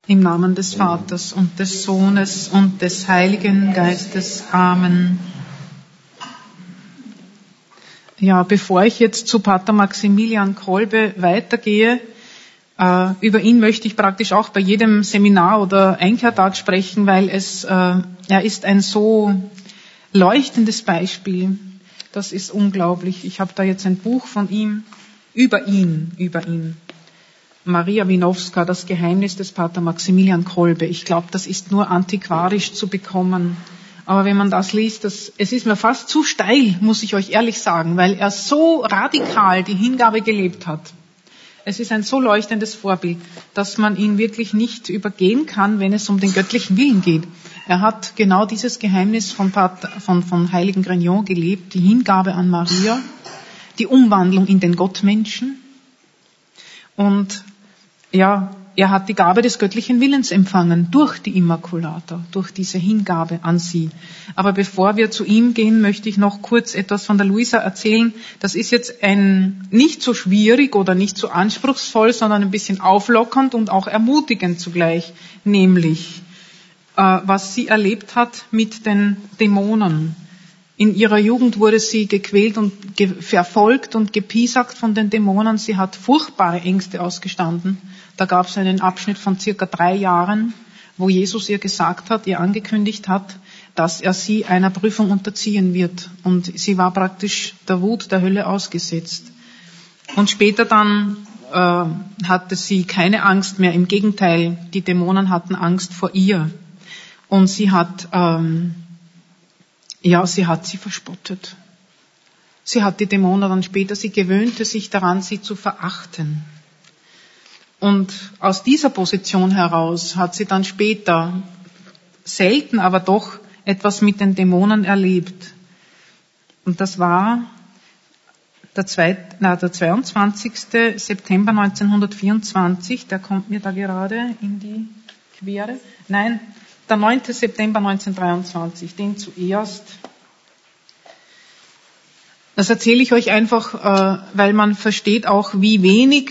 Im Namen des Vaters und des Sohnes und des Heiligen Geistes. Amen. Ja, bevor ich jetzt zu Pater Maximilian Kolbe weitergehe, über ihn möchte ich praktisch auch bei jedem Seminar oder Einkehrtag sprechen, weil er ist ein so leuchtendes Beispiel. Das ist unglaublich. Ich habe da jetzt ein Buch von ihm, über ihn. Maria Winowska, das Geheimnis des Pater Maximilian Kolbe. Ich glaube, das ist nur antiquarisch zu bekommen. Aber wenn man das liest, es ist mir fast zu steil, muss ich euch ehrlich sagen, weil er so radikal die Hingabe gelebt hat. Es ist ein so leuchtendes Vorbild, dass man ihn wirklich nicht übergehen kann, wenn es um den göttlichen Willen geht. Er hat genau dieses Geheimnis von Heiligen Grignon gelebt, die Hingabe an Maria, die Umwandlung in den Gottmenschen. Und ja, er hat die Gabe des göttlichen Willens empfangen durch die Immaculata, durch diese Hingabe an sie. Aber bevor wir zu ihm gehen, möchte ich noch kurz etwas von der Luisa erzählen. Das ist jetzt nicht so schwierig oder nicht so anspruchsvoll, sondern ein bisschen auflockernd und auch ermutigend zugleich. Nämlich, was sie erlebt hat mit den Dämonen. In ihrer Jugend wurde sie gequält und verfolgt und gepiesackt von den Dämonen. Sie hat furchtbare Ängste ausgestanden. Da gab es einen Abschnitt von circa 3 Jahren, wo Jesus ihr gesagt hat, ihr angekündigt hat, dass er sie einer Prüfung unterziehen wird. Und sie war praktisch der Wut der Hölle ausgesetzt. Und später dann hatte sie keine Angst mehr. Im Gegenteil, die Dämonen hatten Angst vor ihr. Und sie hat sie verspottet. Sie hat die Dämonen dann später, sie gewöhnte sich daran, sie zu verachten. Und aus dieser Position heraus hat sie dann später selten, aber doch etwas mit den Dämonen erlebt. Und das war der 22. September 1924, der kommt mir da gerade in die Quere. Nein, der 9. September 1923, den zuerst. Das erzähle ich euch einfach, weil man versteht auch, wie wenig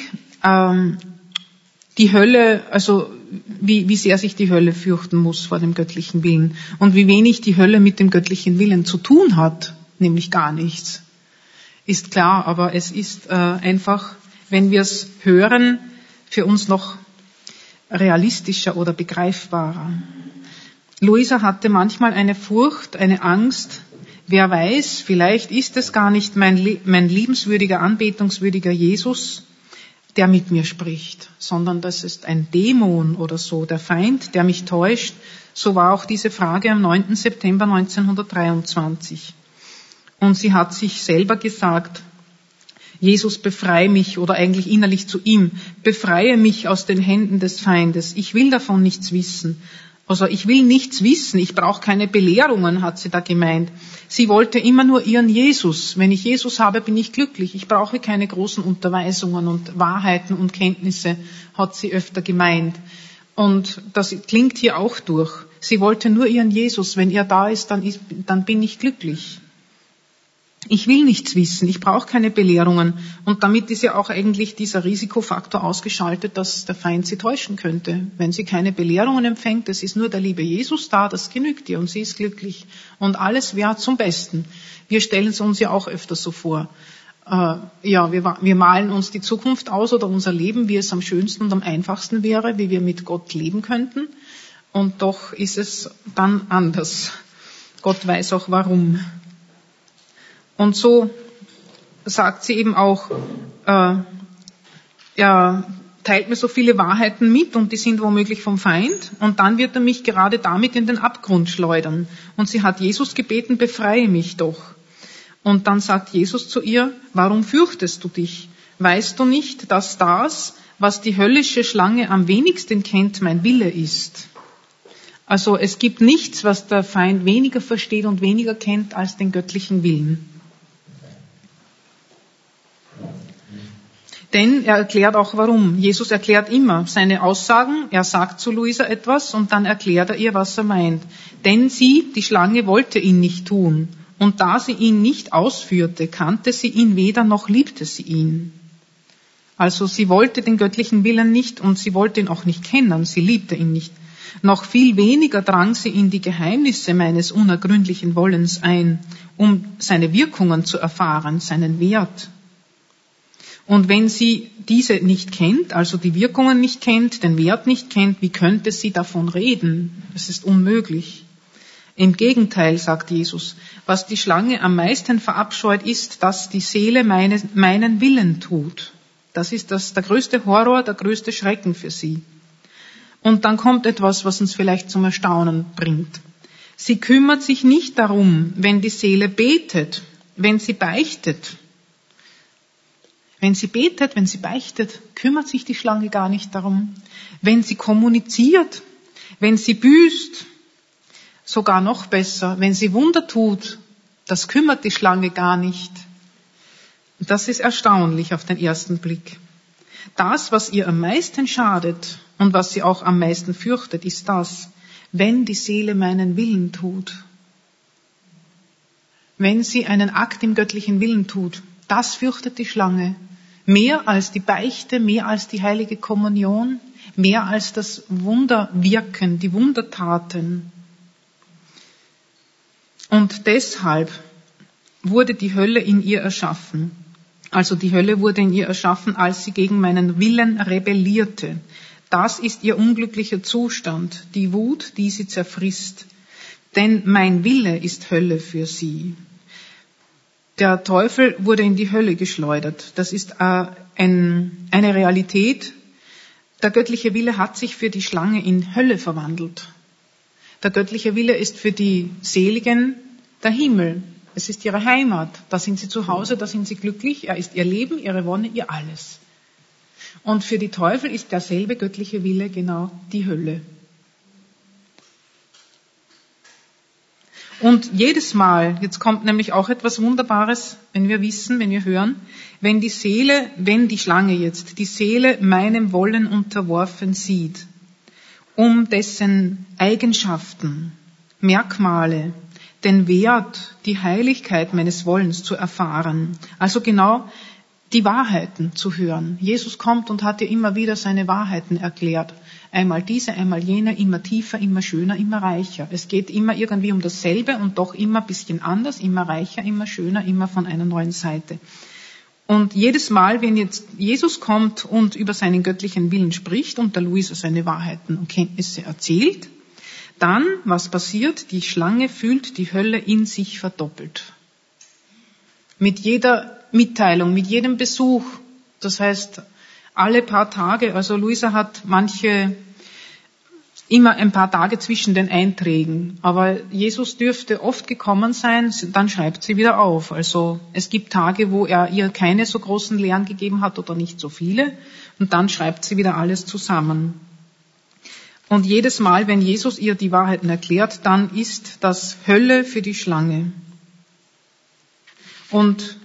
die Hölle, also wie sehr sich die Hölle fürchten muss vor dem göttlichen Willen und wie wenig die Hölle mit dem göttlichen Willen zu tun hat, nämlich gar nichts. Ist klar, aber es ist einfach, wenn wir es hören, für uns noch realistischer oder begreifbarer. Luisa hatte manchmal eine Furcht, eine Angst. Wer weiß, vielleicht ist es gar nicht mein liebenswürdiger, anbetungswürdiger Jesus, der mit mir spricht, sondern das ist ein Dämon oder so, der Feind, der mich täuscht. So war auch diese Frage am 9. September 1923. Und sie hat sich selber gesagt, Jesus, befreie mich, oder eigentlich innerlich zu ihm, befreie mich aus den Händen des Feindes. Ich will davon nichts wissen. Also ich will nichts wissen, ich brauche keine Belehrungen, hat sie da gemeint. Sie wollte immer nur ihren Jesus. Wenn ich Jesus habe, bin ich glücklich. Ich brauche keine großen Unterweisungen und Wahrheiten und Kenntnisse, hat sie öfter gemeint. Und das klingt hier auch durch. Sie wollte nur ihren Jesus. Wenn er da ist, dann bin ich glücklich. Ich will nichts wissen, ich brauche keine Belehrungen. Und damit ist ja auch eigentlich dieser Risikofaktor ausgeschaltet, dass der Feind sie täuschen könnte. Wenn sie keine Belehrungen empfängt, es ist nur der liebe Jesus da, das genügt ihr und sie ist glücklich. Und alles wäre zum Besten. Wir stellen es uns ja auch öfter so vor. Wir malen uns die Zukunft aus oder unser Leben, wie es am schönsten und am einfachsten wäre, wie wir mit Gott leben könnten. Und doch ist es dann anders. Gott weiß auch warum. Und so sagt sie eben auch, er teilt mir so viele Wahrheiten mit und die sind womöglich vom Feind und dann wird er mich gerade damit in den Abgrund schleudern. Und sie hat Jesus gebeten, befreie mich doch. Und dann sagt Jesus zu ihr, warum fürchtest du dich? Weißt du nicht, dass das, was die höllische Schlange am wenigsten kennt, mein Wille ist? Also es gibt nichts, was der Feind weniger versteht und weniger kennt als den göttlichen Willen. Denn er erklärt auch warum. Jesus erklärt immer seine Aussagen. Er sagt zu Luisa etwas und dann erklärt er ihr, was er meint. Denn sie, die Schlange, wollte ihn nicht tun. Und da sie ihn nicht ausführte, kannte sie ihn weder noch liebte sie ihn. Also sie wollte den göttlichen Willen nicht und sie wollte ihn auch nicht kennen, sie liebte ihn nicht. Noch viel weniger drang sie in die Geheimnisse meines unergründlichen Wollens ein, um seine Wirkungen zu erfahren, seinen Wert. Und wenn sie diese nicht kennt, also die Wirkungen nicht kennt, den Wert nicht kennt, wie könnte sie davon reden? Das ist unmöglich. Im Gegenteil, sagt Jesus, was die Schlange am meisten verabscheut, ist, dass die Seele meinen Willen tut. Das ist der größte Horror, der größte Schrecken für sie. Und dann kommt etwas, was uns vielleicht zum Erstaunen bringt. Sie kümmert sich nicht darum, wenn die Seele betet, wenn sie beichtet. Wenn sie betet, wenn sie beichtet, kümmert sich die Schlange gar nicht darum. Wenn sie kommuniziert, wenn sie büßt, sogar noch besser, wenn sie Wunder tut, das kümmert die Schlange gar nicht. Das ist erstaunlich auf den ersten Blick. Das, was ihr am meisten schadet und was sie auch am meisten fürchtet, ist das, wenn die Seele meinen Willen tut. Wenn sie einen Akt im göttlichen Willen tut, das fürchtet die Schlange. Mehr als die Beichte, mehr als die heilige Kommunion, mehr als das Wunderwirken, die Wundertaten. Und deshalb wurde die Hölle in ihr erschaffen. Also die Hölle wurde in ihr erschaffen, als sie gegen meinen Willen rebellierte. Das ist ihr unglücklicher Zustand, die Wut, die sie zerfrisst. Denn mein Wille ist Hölle für sie. Der Teufel wurde in die Hölle geschleudert. Das ist eine Realität. Der göttliche Wille hat sich für die Schlange in Hölle verwandelt. Der göttliche Wille ist für die Seligen der Himmel. Es ist ihre Heimat. Da sind sie zu Hause, da sind sie glücklich. Er ist ihr Leben, ihre Wonne, ihr alles. Und für die Teufel ist derselbe göttliche Wille genau die Hölle. Und jedes Mal, jetzt kommt nämlich auch etwas Wunderbares, wenn wir wissen, wenn wir hören, wenn die Schlange jetzt, die Seele meinem Wollen unterworfen sieht, um dessen Eigenschaften, Merkmale, den Wert, die Heiligkeit meines Wollens zu erfahren, also genau die Wahrheiten zu hören. Jesus kommt und hat ihr immer wieder seine Wahrheiten erklärt. Einmal diese, einmal jene, immer tiefer, immer schöner, immer reicher. Es geht immer irgendwie um dasselbe und doch immer ein bisschen anders, immer reicher, immer schöner, immer von einer neuen Seite. Und jedes Mal, wenn jetzt Jesus kommt und über seinen göttlichen Willen spricht und der Luisa seine Wahrheiten und Kenntnisse erzählt, dann, was passiert? Die Schlange fühlt die Hölle in sich verdoppelt. Mit jeder Mitteilung, mit jedem Besuch. Das heißt, alle paar Tage, also Luisa hat immer ein paar Tage zwischen den Einträgen. Aber Jesus dürfte oft gekommen sein, dann schreibt sie wieder auf. Also es gibt Tage, wo er ihr keine so großen Lehren gegeben hat oder nicht so viele. Und dann schreibt sie wieder alles zusammen. Und jedes Mal, wenn Jesus ihr die Wahrheiten erklärt, dann ist das Hölle für die Schlange. Und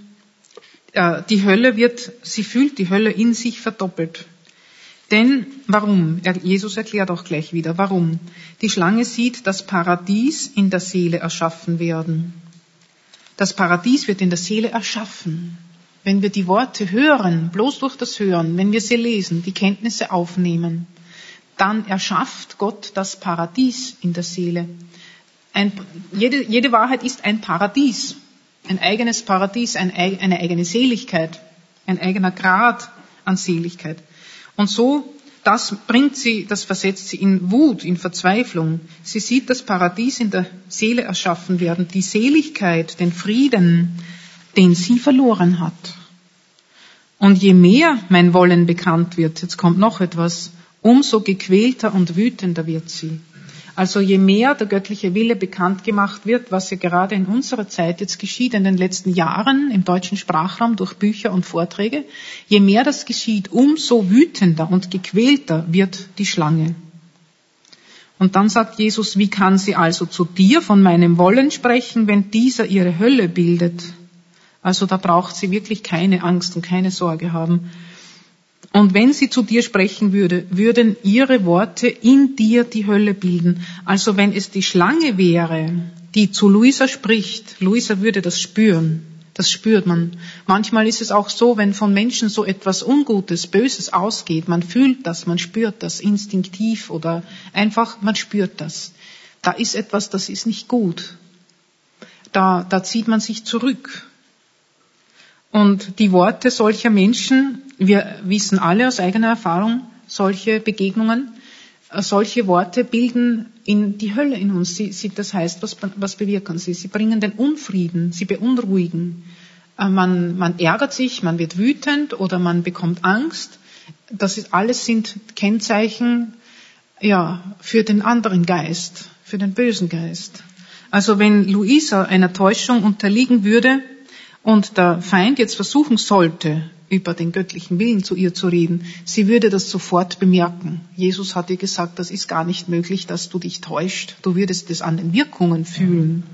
sie fühlt die Hölle in sich verdoppelt. Denn, warum? Jesus erklärt auch gleich wieder, warum. Die Schlange sieht das Paradies in der Seele erschaffen werden. Das Paradies wird in der Seele erschaffen. Wenn wir die Worte hören, bloß durch das Hören, wenn wir sie lesen, die Kenntnisse aufnehmen, dann erschafft Gott das Paradies in der Seele. Jede Wahrheit ist ein Paradies. Ein eigenes Paradies, eine eigene Seligkeit, ein eigener Grad an Seligkeit. Und so, das versetzt sie in Wut, in Verzweiflung. Sie sieht das Paradies in der Seele erschaffen werden, die Seligkeit, den Frieden, den sie verloren hat. Und je mehr mein Wollen bekannt wird, jetzt kommt noch etwas, umso gequälter und wütender wird sie. Also je mehr der göttliche Wille bekannt gemacht wird, was ja gerade in unserer Zeit jetzt geschieht, in den letzten Jahren im deutschen Sprachraum durch Bücher und Vorträge, je mehr das geschieht, umso wütender und gequälter wird die Schlange. Und dann sagt Jesus, wie kann sie also zu dir von meinem Wollen sprechen, wenn dieser ihre Hölle bildet? Also da braucht sie wirklich keine Angst und keine Sorge haben. Und wenn sie zu dir sprechen würde, würden ihre Worte in dir die Hölle bilden. Also wenn es die Schlange wäre, die zu Luisa spricht, Luisa würde das spüren. Das spürt man. Manchmal ist es auch so, wenn von Menschen so etwas Ungutes, Böses ausgeht, man fühlt das, man spürt das instinktiv oder einfach, man spürt das. Da ist etwas, das ist nicht gut. Da zieht man sich zurück. Und die Worte solcher Menschen, wir wissen alle aus eigener Erfahrung, solche Begegnungen, solche Worte bilden in die Hölle in uns. Das heißt, was bewirken sie? Sie bringen den Unfrieden, sie beunruhigen. Man ärgert sich, man wird wütend oder man bekommt Angst. Alles sind Kennzeichen, für den anderen Geist, für den bösen Geist. Also wenn Luisa einer Täuschung unterliegen würde und der Feind jetzt versuchen sollte, über den göttlichen Willen zu ihr zu reden, sie würde das sofort bemerken. Jesus hat ihr gesagt, das ist gar nicht möglich, dass du dich täuscht. Du würdest es an den Wirkungen fühlen.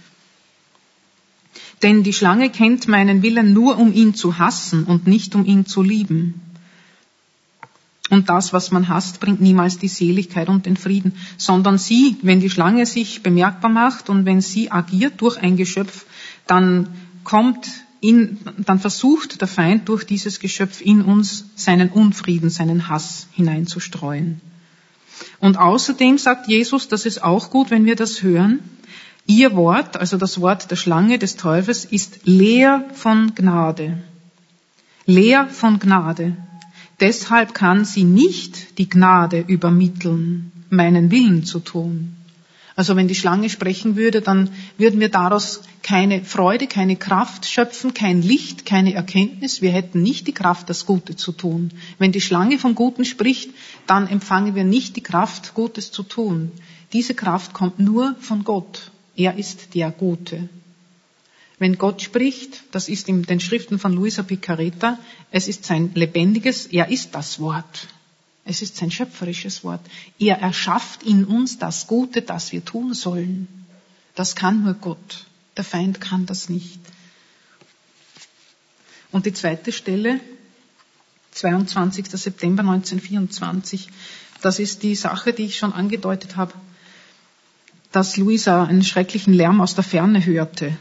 Denn die Schlange kennt meinen Willen nur, um ihn zu hassen und nicht um ihn zu lieben. Und das, was man hasst, bringt niemals die Seligkeit und den Frieden, sondern sie, wenn die Schlange sich bemerkbar macht und wenn sie agiert durch ein Geschöpf, dann versucht der Feind durch dieses Geschöpf in uns seinen Unfrieden, seinen Hass hineinzustreuen. Und außerdem sagt Jesus, das ist auch gut, wenn wir das hören, ihr Wort, also das Wort der Schlange, des Teufels, ist leer von Gnade. Leer von Gnade. Deshalb kann sie nicht die Gnade übermitteln, meinen Willen zu tun. Also wenn die Schlange sprechen würde, dann würden wir daraus keine Freude, keine Kraft schöpfen, kein Licht, keine Erkenntnis. Wir hätten nicht die Kraft, das Gute zu tun. Wenn die Schlange vom Guten spricht, dann empfangen wir nicht die Kraft, Gutes zu tun. Diese Kraft kommt nur von Gott. Er ist der Gute. Wenn Gott spricht, das ist in den Schriften von Luisa Piccarreta, es ist sein lebendiges, er ist das Wort. Es ist sein schöpferisches Wort. Er erschafft in uns das Gute, das wir tun sollen. Das kann nur Gott. Der Feind kann das nicht. Und die zweite Stelle, 22. September 1924, das ist die Sache, die ich schon angedeutet habe, dass Luisa einen schrecklichen Lärm aus der Ferne hörte.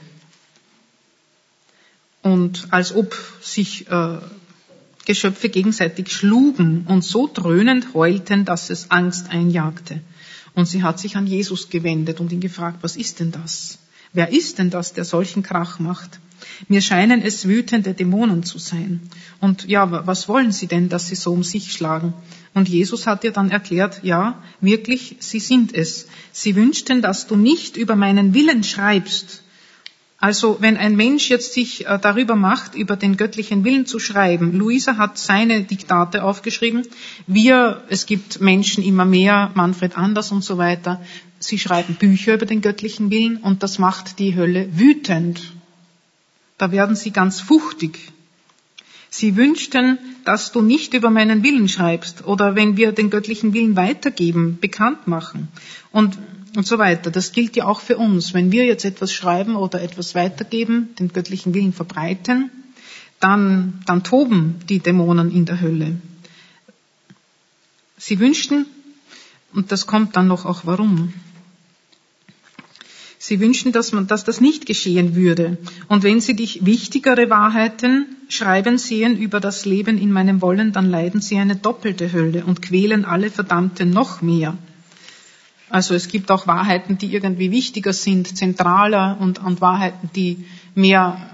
Und als ob sich Geschöpfe gegenseitig schlugen und so dröhnend heulten, dass es Angst einjagte. Und sie hat sich an Jesus gewendet und ihn gefragt, was ist denn das? Wer ist denn das, der solchen Krach macht? Mir scheinen es wütende Dämonen zu sein. Und was wollen sie denn, dass sie so um sich schlagen? Und Jesus hat ihr dann erklärt, ja, wirklich, sie sind es. Sie wünschten, dass du nicht über meinen Willen schreibst. Also wenn ein Mensch jetzt sich darüber macht, über den göttlichen Willen zu schreiben, Luisa hat seine Diktate aufgeschrieben, es gibt Menschen immer mehr, Manfred Anders und so weiter, sie schreiben Bücher über den göttlichen Willen und das macht die Hölle wütend. Da werden sie ganz fuchtig. Sie wünschten, dass du nicht über meinen Willen schreibst oder wenn wir den göttlichen Willen weitergeben, bekannt machen und so weiter. Das gilt ja auch für uns. Wenn wir jetzt etwas schreiben oder etwas weitergeben, den göttlichen Willen verbreiten, dann toben die Dämonen in der Hölle. Sie wünschten, und das kommt dann noch auch warum, sie wünschten, dass das nicht geschehen würde. Und wenn sie dich wichtigere Wahrheiten schreiben sehen über das Leben in meinem Wollen, dann leiden sie eine doppelte Hölle und quälen alle Verdammten noch mehr. Also es gibt auch Wahrheiten, die irgendwie wichtiger sind, zentraler und Wahrheiten, die mehr,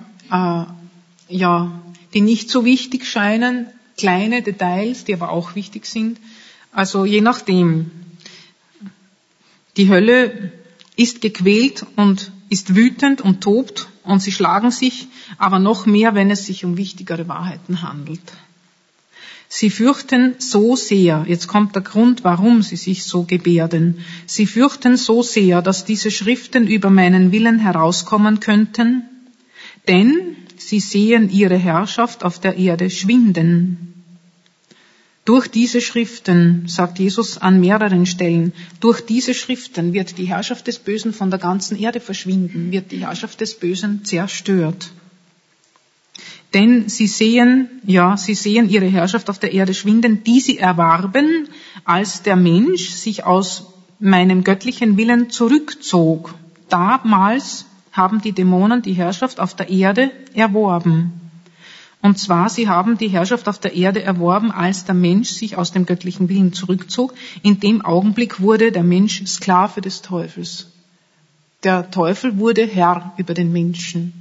die nicht so wichtig scheinen, kleine Details, die aber auch wichtig sind. Also je nachdem. Die Hölle ist gequält und ist wütend und tobt und sie schlagen sich, aber noch mehr, wenn es sich um wichtigere Wahrheiten handelt. Sie fürchten so sehr, jetzt kommt der Grund, warum sie sich so gebärden, sie fürchten so sehr, dass diese Schriften über meinen Willen herauskommen könnten, denn sie sehen ihre Herrschaft auf der Erde schwinden. Durch diese Schriften, sagt Jesus an mehreren Stellen, durch diese Schriften wird die Herrschaft des Bösen von der ganzen Erde verschwinden, wird die Herrschaft des Bösen zerstört. Denn sie sehen ihre Herrschaft auf der Erde schwinden, die sie erwarben, als der Mensch sich aus meinem göttlichen Willen zurückzog. Damals haben die Dämonen die Herrschaft auf der Erde erworben. Und zwar, sie haben die Herrschaft auf der Erde erworben, als der Mensch sich aus dem göttlichen Willen zurückzog. In dem Augenblick wurde der Mensch Sklave des Teufels. Der Teufel wurde Herr über den Menschen.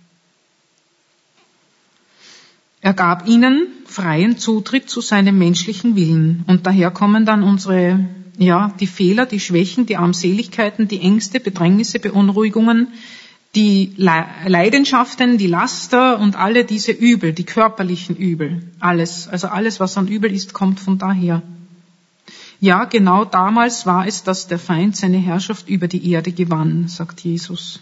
Er gab ihnen freien Zutritt zu seinem menschlichen Willen. Und daher kommen dann die Fehler, die Schwächen, die Armseligkeiten, die Ängste, Bedrängnisse, Beunruhigungen, die Leidenschaften, die Laster und alle diese Übel, die körperlichen Übel, alles, was an Übel ist, kommt von daher. Ja, genau damals war es, dass der Feind seine Herrschaft über die Erde gewann, sagt Jesus.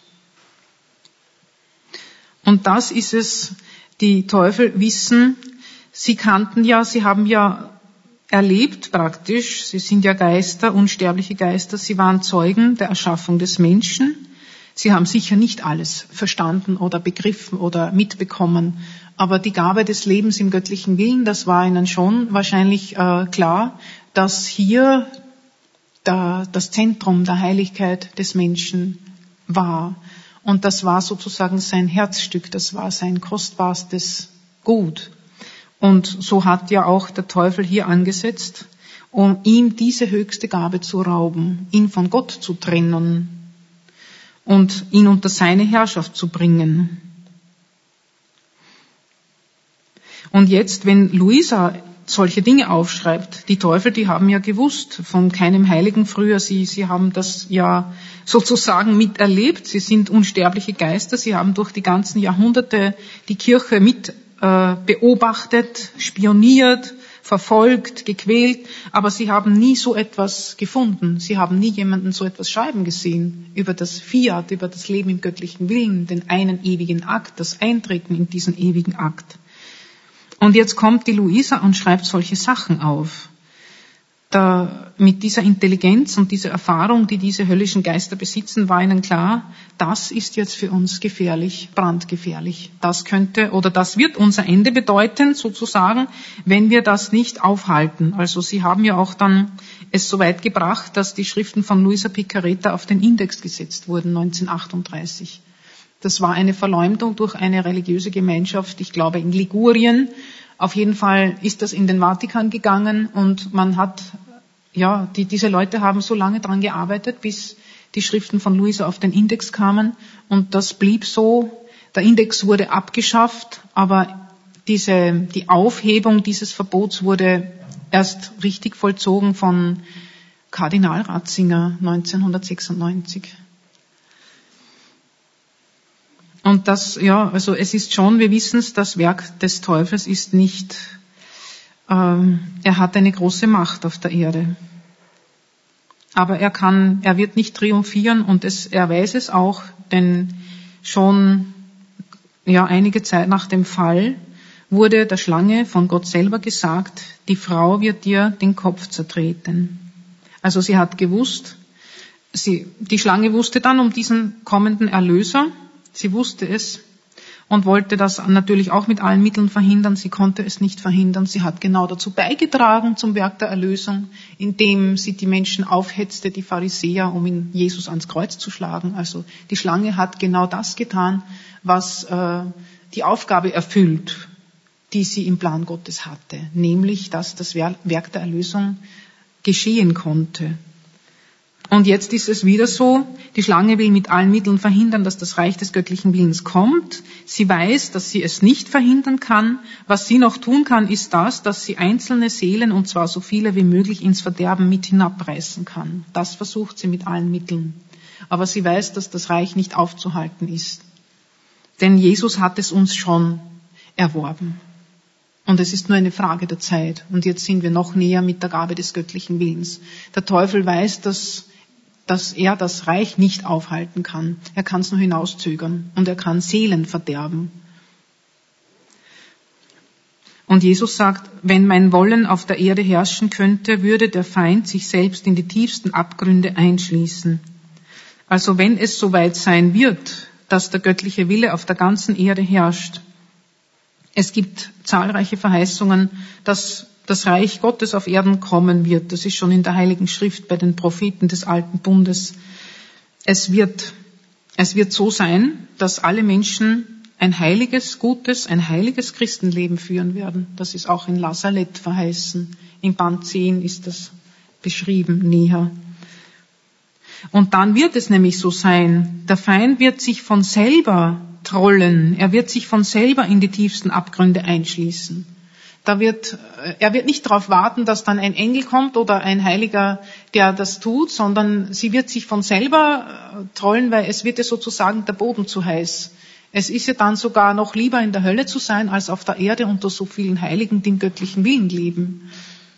Und das ist es, die Teufel wissen, sie haben ja erlebt praktisch, sie sind ja Geister, unsterbliche Geister, sie waren Zeugen der Erschaffung des Menschen. Sie haben sicher nicht alles verstanden oder begriffen oder mitbekommen, aber die Gabe des Lebens im göttlichen Willen, das war ihnen schon wahrscheinlich klar, dass hier das Zentrum der Heiligkeit des Menschen war. Und das war sozusagen sein Herzstück, das war sein kostbarstes Gut. Und so hat ja auch der Teufel hier angesetzt, um ihm diese höchste Gabe zu rauben, ihn von Gott zu trennen und ihn unter seine Herrschaft zu bringen. Und jetzt, wenn Luisa solche Dinge aufschreibt, die Teufel, die haben ja gewusst von keinem Heiligen früher, sie haben das ja sozusagen miterlebt, sie sind unsterbliche Geister, sie haben durch die ganzen Jahrhunderte die Kirche mit beobachtet, spioniert, verfolgt, gequält, aber sie haben nie so etwas gefunden. Sie haben nie jemanden so etwas schreiben gesehen über das Fiat, über das Leben im göttlichen Willen, den einen ewigen Akt, das Eintreten in diesen ewigen Akt. Und jetzt kommt die Luisa und schreibt solche Sachen auf. Mit dieser Intelligenz und dieser Erfahrung, die diese höllischen Geister besitzen, war ihnen klar, das ist jetzt für uns gefährlich, brandgefährlich. Das wird unser Ende bedeuten, sozusagen, wenn wir das nicht aufhalten. Also sie haben ja auch dann es so weit gebracht, dass die Schriften von Luisa Piccarreta auf den Index gesetzt wurden, 1938. Das war eine Verleumdung durch eine religiöse Gemeinschaft, ich glaube in Ligurien. Auf jeden Fall ist das in den Vatikan gegangen und man hat, diese Leute haben so lange dran gearbeitet, bis die Schriften von Luisa auf den Index kamen und das blieb so. Der Index wurde abgeschafft, aber die Aufhebung dieses Verbots wurde erst richtig vollzogen von Kardinal Ratzinger 1996. Und es ist schon, wir wissen es, das Werk des Teufels ist nicht, er hat eine große Macht auf der Erde. Aber er wird nicht triumphieren und er weiß es auch, denn schon, einige Zeit nach dem Fall wurde der Schlange von Gott selber gesagt, die Frau wird dir den Kopf zertreten. Also sie hat gewusst, die Schlange wusste dann um diesen kommenden Erlöser. Sie wusste es und wollte das natürlich auch mit allen Mitteln verhindern. Sie konnte es nicht verhindern. Sie hat genau dazu beigetragen zum Werk der Erlösung, indem sie die Menschen aufhetzte, die Pharisäer, um ihn Jesus ans Kreuz zu schlagen. Also die Schlange hat genau das getan, was die Aufgabe erfüllt, die sie im Plan Gottes hatte, nämlich, dass das Werk der Erlösung geschehen konnte. Und jetzt ist es wieder so, die Schlange will mit allen Mitteln verhindern, dass das Reich des göttlichen Willens kommt. Sie weiß, dass sie es nicht verhindern kann. Was sie noch tun kann, ist das, dass sie einzelne Seelen, und zwar so viele wie möglich, ins Verderben mit hinabreißen kann. Das versucht sie mit allen Mitteln. Aber sie weiß, dass das Reich nicht aufzuhalten ist. Denn Jesus hat es uns schon erworben. Und es ist nur eine Frage der Zeit. Und jetzt sind wir noch näher mit der Gabe des göttlichen Willens. Der Teufel weiß, dass er das Reich nicht aufhalten kann. Er kann es nur hinauszögern und er kann Seelen verderben. Und Jesus sagt, wenn mein Wollen auf der Erde herrschen könnte, würde der Feind sich selbst in die tiefsten Abgründe einschließen. Also wenn es soweit sein wird, dass der göttliche Wille auf der ganzen Erde herrscht, es gibt zahlreiche Verheißungen, dass das Reich Gottes auf Erden kommen wird. Das ist schon in der Heiligen Schrift bei den Propheten des Alten Bundes. Es wird Es wird so sein, dass alle Menschen ein heiliges, gutes, ein heiliges Christenleben führen werden. Das ist auch in La Salette verheißen. Im Band 10 ist das beschrieben näher. Und dann wird es nämlich so sein, der Feind wird sich von selber trollen, er wird sich von selber in die tiefsten Abgründe einschließen. Er wird nicht darauf warten, dass dann ein Engel kommt oder ein Heiliger, der das tut, sondern sie wird sich von selber trollen, weil es wird ja sozusagen der Boden zu heiß. Es ist ja dann sogar noch lieber in der Hölle zu sein, als auf der Erde unter so vielen Heiligen, die im göttlichen Willen leben.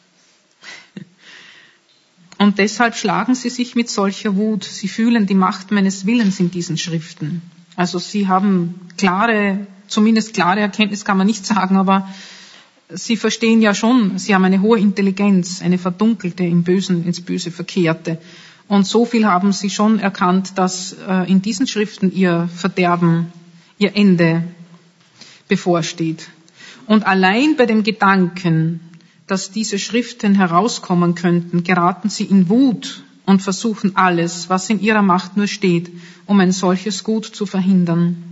Und deshalb schlagen sie sich mit solcher Wut. Sie fühlen die Macht meines Willens in diesen Schriften. Also sie haben zumindest klare Erkenntnis kann man nicht sagen, aber sie verstehen ja schon, sie haben eine hohe Intelligenz, eine verdunkelte, ins Böse verkehrte. Und so viel haben sie schon erkannt, dass in diesen Schriften ihr Verderben, ihr Ende bevorsteht. Und allein bei dem Gedanken, dass diese Schriften herauskommen könnten, geraten sie in Wut und versuchen alles, was in ihrer Macht nur steht, um ein solches Gut zu verhindern.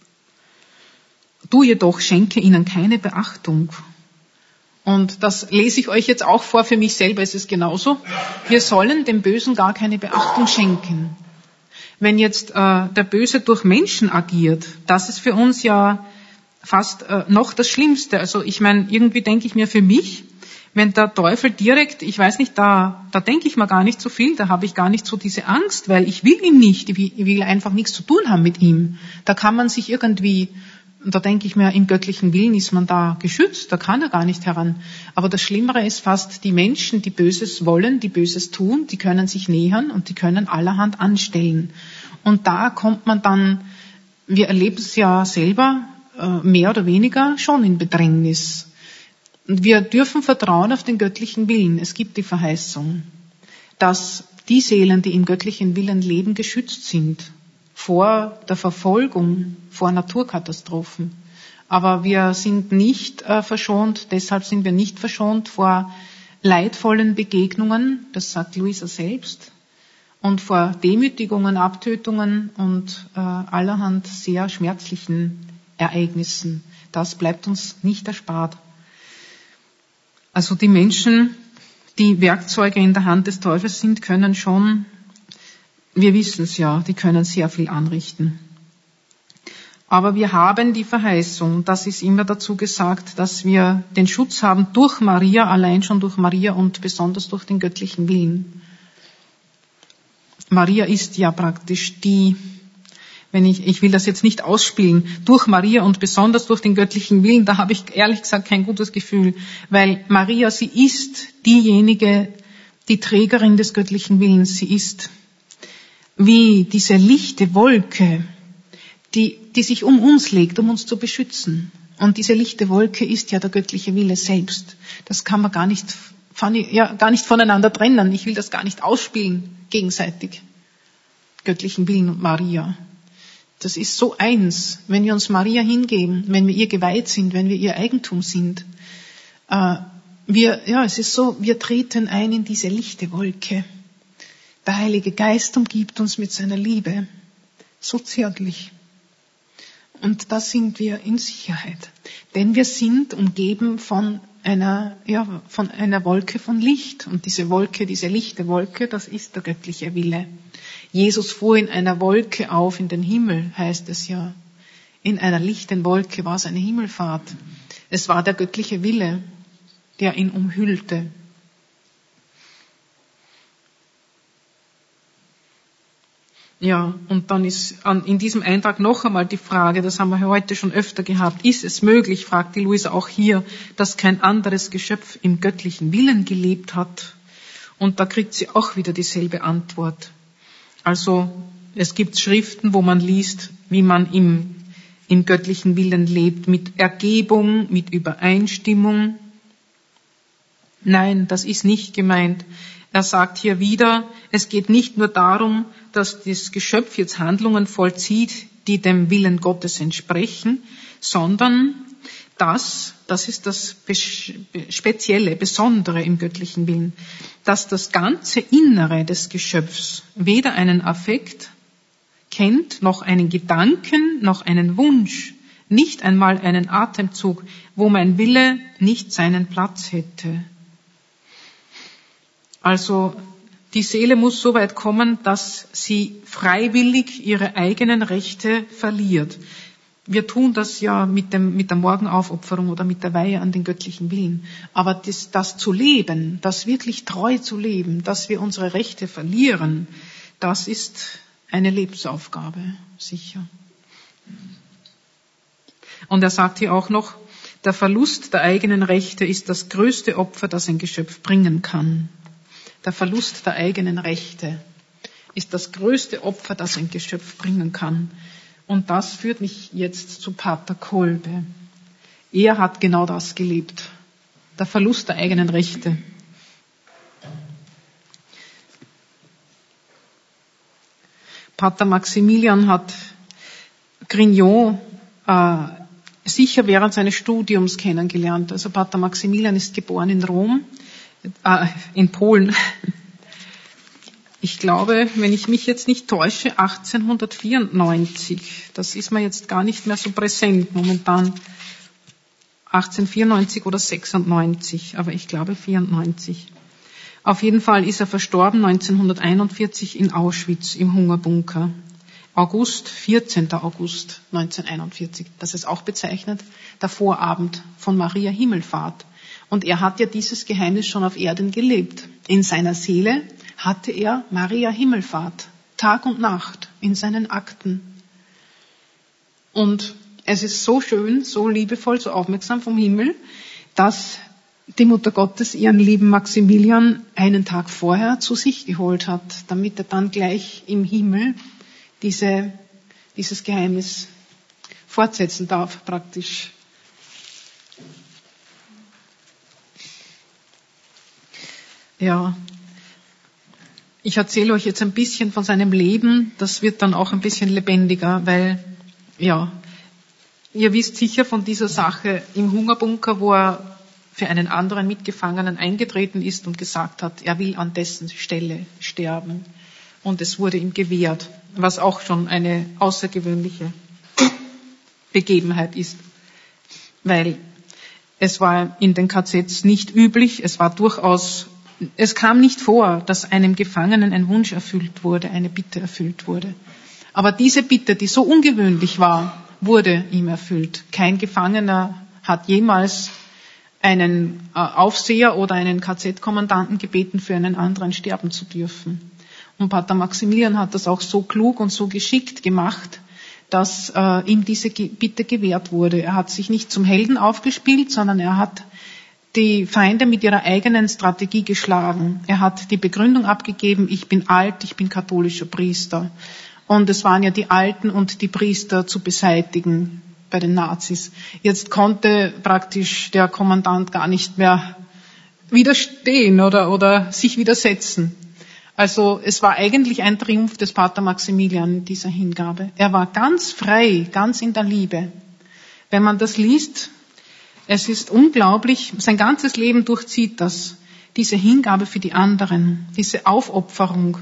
Du jedoch schenke ihnen keine Beachtung. Und das lese ich euch jetzt auch vor, für mich selber ist es genauso. Wir sollen dem Bösen gar keine Beachtung schenken. Wenn jetzt der Böse durch Menschen agiert, das ist für uns ja fast noch das Schlimmste. Also ich meine, irgendwie denke ich mir für mich, wenn der Teufel direkt, ich weiß nicht, da denke ich mir gar nicht so viel, da habe ich gar nicht so diese Angst, weil ich will ihn nicht, ich will einfach nichts zu tun haben mit ihm. Da kann man sich irgendwie, da denke ich mir, im göttlichen Willen ist man da geschützt, da kann er gar nicht heran. Aber das Schlimmere ist fast, die Menschen, die Böses wollen, die Böses tun, die können sich nähern und die können allerhand anstellen. Und da kommt man dann, wir erleben es ja selber, mehr oder weniger schon in Bedrängnis. Und wir dürfen vertrauen auf den göttlichen Willen. Es gibt die Verheißung, dass die Seelen, die im göttlichen Willen leben, geschützt sind vor der Verfolgung, vor Naturkatastrophen. Aber wir sind nicht verschont, deshalb sind wir nicht verschont vor leidvollen Begegnungen, das sagt Luisa selbst, und vor Demütigungen, Abtötungen und allerhand sehr schmerzlichen Ereignissen. Das bleibt uns nicht erspart. Also die Menschen, die Werkzeuge in der Hand des Teufels sind, können schon, wir wissen es ja, die können sehr viel anrichten. Aber wir haben die Verheißung, das ist immer dazu gesagt, dass wir den Schutz haben durch Maria, allein schon durch Maria und besonders durch den göttlichen Willen. Maria ist ja praktisch die, ich will das jetzt nicht ausspielen, durch Maria und besonders durch den göttlichen Willen, da habe ich ehrlich gesagt kein gutes Gefühl, weil Maria, sie ist diejenige, die Trägerin des göttlichen Willens, sie ist wie diese lichte Wolke, die sich um uns legt, um uns zu beschützen. Und diese lichte Wolke ist ja der göttliche Wille selbst. Das kann man gar nicht voneinander trennen. Ich will das gar nicht ausspielen, gegenseitig. Göttlichen Willen und Maria. Das ist so eins, wenn wir uns Maria hingeben, wenn wir ihr geweiht sind, wenn wir ihr Eigentum sind. Es ist so, wir treten ein in diese lichte Wolke. Der Heilige Geist umgibt uns mit seiner Liebe. So zärtlich. Und da sind wir in Sicherheit. Denn wir sind umgeben von einer Wolke von Licht. Und diese Wolke, diese lichte Wolke, das ist der göttliche Wille. Jesus fuhr in einer Wolke auf in den Himmel, heißt es ja. In einer lichten Wolke war seine Himmelfahrt. Es war der göttliche Wille, der ihn umhüllte. Ja, und dann ist in diesem Eintrag noch einmal die Frage, das haben wir heute schon öfter gehabt, ist es möglich, fragt die Luisa auch hier, dass kein anderes Geschöpf im göttlichen Willen gelebt hat? Und da kriegt sie auch wieder dieselbe Antwort. Also es gibt Schriften, wo man liest, wie man im göttlichen Willen lebt, mit Ergebung, mit Übereinstimmung. Nein, das ist nicht gemeint. Er sagt hier wieder, es geht nicht nur darum, dass das Geschöpf jetzt Handlungen vollzieht, die dem Willen Gottes entsprechen, sondern das ist das Spezielle, Besondere im göttlichen Willen, dass das ganze Innere des Geschöpfs weder einen Affekt kennt noch einen Gedanken, noch einen Wunsch, nicht einmal einen Atemzug, wo mein Wille nicht seinen Platz hätte. Also die Seele muss so weit kommen, dass sie freiwillig ihre eigenen Rechte verliert. Wir tun das ja mit der Morgenaufopferung oder mit der Weihe an den göttlichen Willen. Aber das zu leben, das wirklich treu zu leben, dass wir unsere Rechte verlieren, das ist eine Lebensaufgabe, sicher. Und er sagt hier auch noch, der Verlust der eigenen Rechte ist das größte Opfer, das ein Geschöpf bringen kann. Der Verlust der eigenen Rechte ist das größte Opfer, das ein Geschöpf bringen kann. Und das führt mich jetzt zu Pater Kolbe. Er hat genau das gelebt. Der Verlust der eigenen Rechte. Pater Maximilian hat Grignon sicher während seines Studiums kennengelernt. Also Pater Maximilian ist geboren in Rom, in Polen. Ich glaube, wenn ich mich jetzt nicht täusche, 1894. Das ist mir jetzt gar nicht mehr so präsent momentan. 1894 oder 96, aber ich glaube 94. Auf jeden Fall ist er verstorben 1941 in Auschwitz im Hungerbunker. 14. August 1941. Das ist auch bezeichnet, der Vorabend von Maria Himmelfahrt. Und er hat ja dieses Geheimnis schon auf Erden gelebt. In seiner Seele hatte er Maria Himmelfahrt, Tag und Nacht, in seinen Akten. Und es ist so schön, so liebevoll, so aufmerksam vom Himmel, dass die Mutter Gottes ihren lieben Maximilian einen Tag vorher zu sich geholt hat, damit er dann gleich im Himmel dieses Geheimnis fortsetzen darf, praktisch. Ja, ich erzähle euch jetzt ein bisschen von seinem Leben, das wird dann auch ein bisschen lebendiger, weil, ja, ihr wisst sicher von dieser Sache im Hungerbunker, wo er für einen anderen Mitgefangenen eingetreten ist und gesagt hat, er will an dessen Stelle sterben. Und es wurde ihm gewährt, was auch schon eine außergewöhnliche Begebenheit ist, weil es war in den KZs nicht üblich, es kam nicht vor, dass einem Gefangenen ein Wunsch erfüllt wurde, eine Bitte erfüllt wurde. Aber diese Bitte, die so ungewöhnlich war, wurde ihm erfüllt. Kein Gefangener hat jemals einen Aufseher oder einen KZ-Kommandanten gebeten, für einen anderen sterben zu dürfen. Und Pater Maximilian hat das auch so klug und so geschickt gemacht, dass ihm diese Bitte gewährt wurde. Er hat sich nicht zum Helden aufgespielt, sondern er hat die Feinde mit ihrer eigenen Strategie geschlagen. Er hat die Begründung abgegeben, ich bin alt, ich bin katholischer Priester. Und es waren ja die Alten und die Priester zu beseitigen bei den Nazis. Jetzt konnte praktisch der Kommandant gar nicht mehr widerstehen oder sich widersetzen. Also es war eigentlich ein Triumph des Pater Maximilian, dieser Hingabe. Er war ganz frei, ganz in der Liebe. Wenn man das liest, es ist unglaublich, sein ganzes Leben durchzieht das, diese Hingabe für die anderen, diese Aufopferung,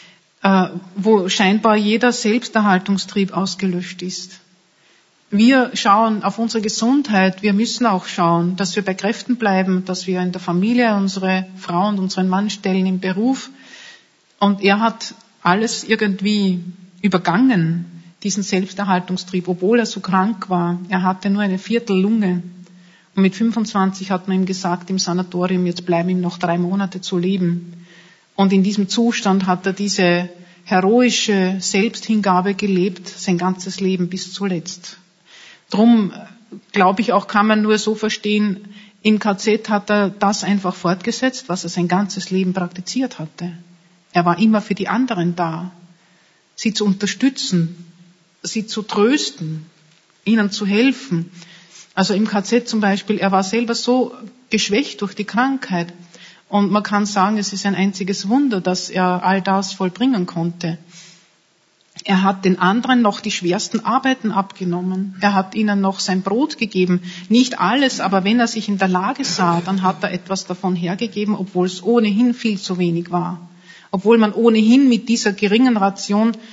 wo scheinbar jeder Selbsterhaltungstrieb ausgelöscht ist. Wir schauen auf unsere Gesundheit, wir müssen auch schauen, dass wir bei Kräften bleiben, dass wir in der Familie unsere Frau und unseren Mann stellen, im Beruf. Und er hat alles irgendwie übergangen, diesen Selbsterhaltungstrieb, obwohl er so krank war. Er hatte nur eine Viertellunge. Und mit 25 hat man ihm gesagt im Sanatorium, jetzt bleiben ihm noch 3 Monate zu leben. Und in diesem Zustand hat er diese heroische Selbsthingabe gelebt, sein ganzes Leben bis zuletzt. Drum, glaube ich, auch kann man nur so verstehen, im KZ hat er das einfach fortgesetzt, was er sein ganzes Leben praktiziert hatte. Er war immer für die anderen da, sie zu unterstützen, sie zu trösten, ihnen zu helfen. Also im KZ zum Beispiel, er war selber so geschwächt durch die Krankheit. Und man kann sagen, es ist ein einziges Wunder, dass er all das vollbringen konnte. Er hat den anderen noch die schwersten Arbeiten abgenommen. Er hat ihnen noch sein Brot gegeben. Nicht alles, aber wenn er sich in der Lage sah, dann hat er etwas davon hergegeben, obwohl es ohnehin viel zu wenig war. Obwohl man ohnehin mit dieser geringen Ration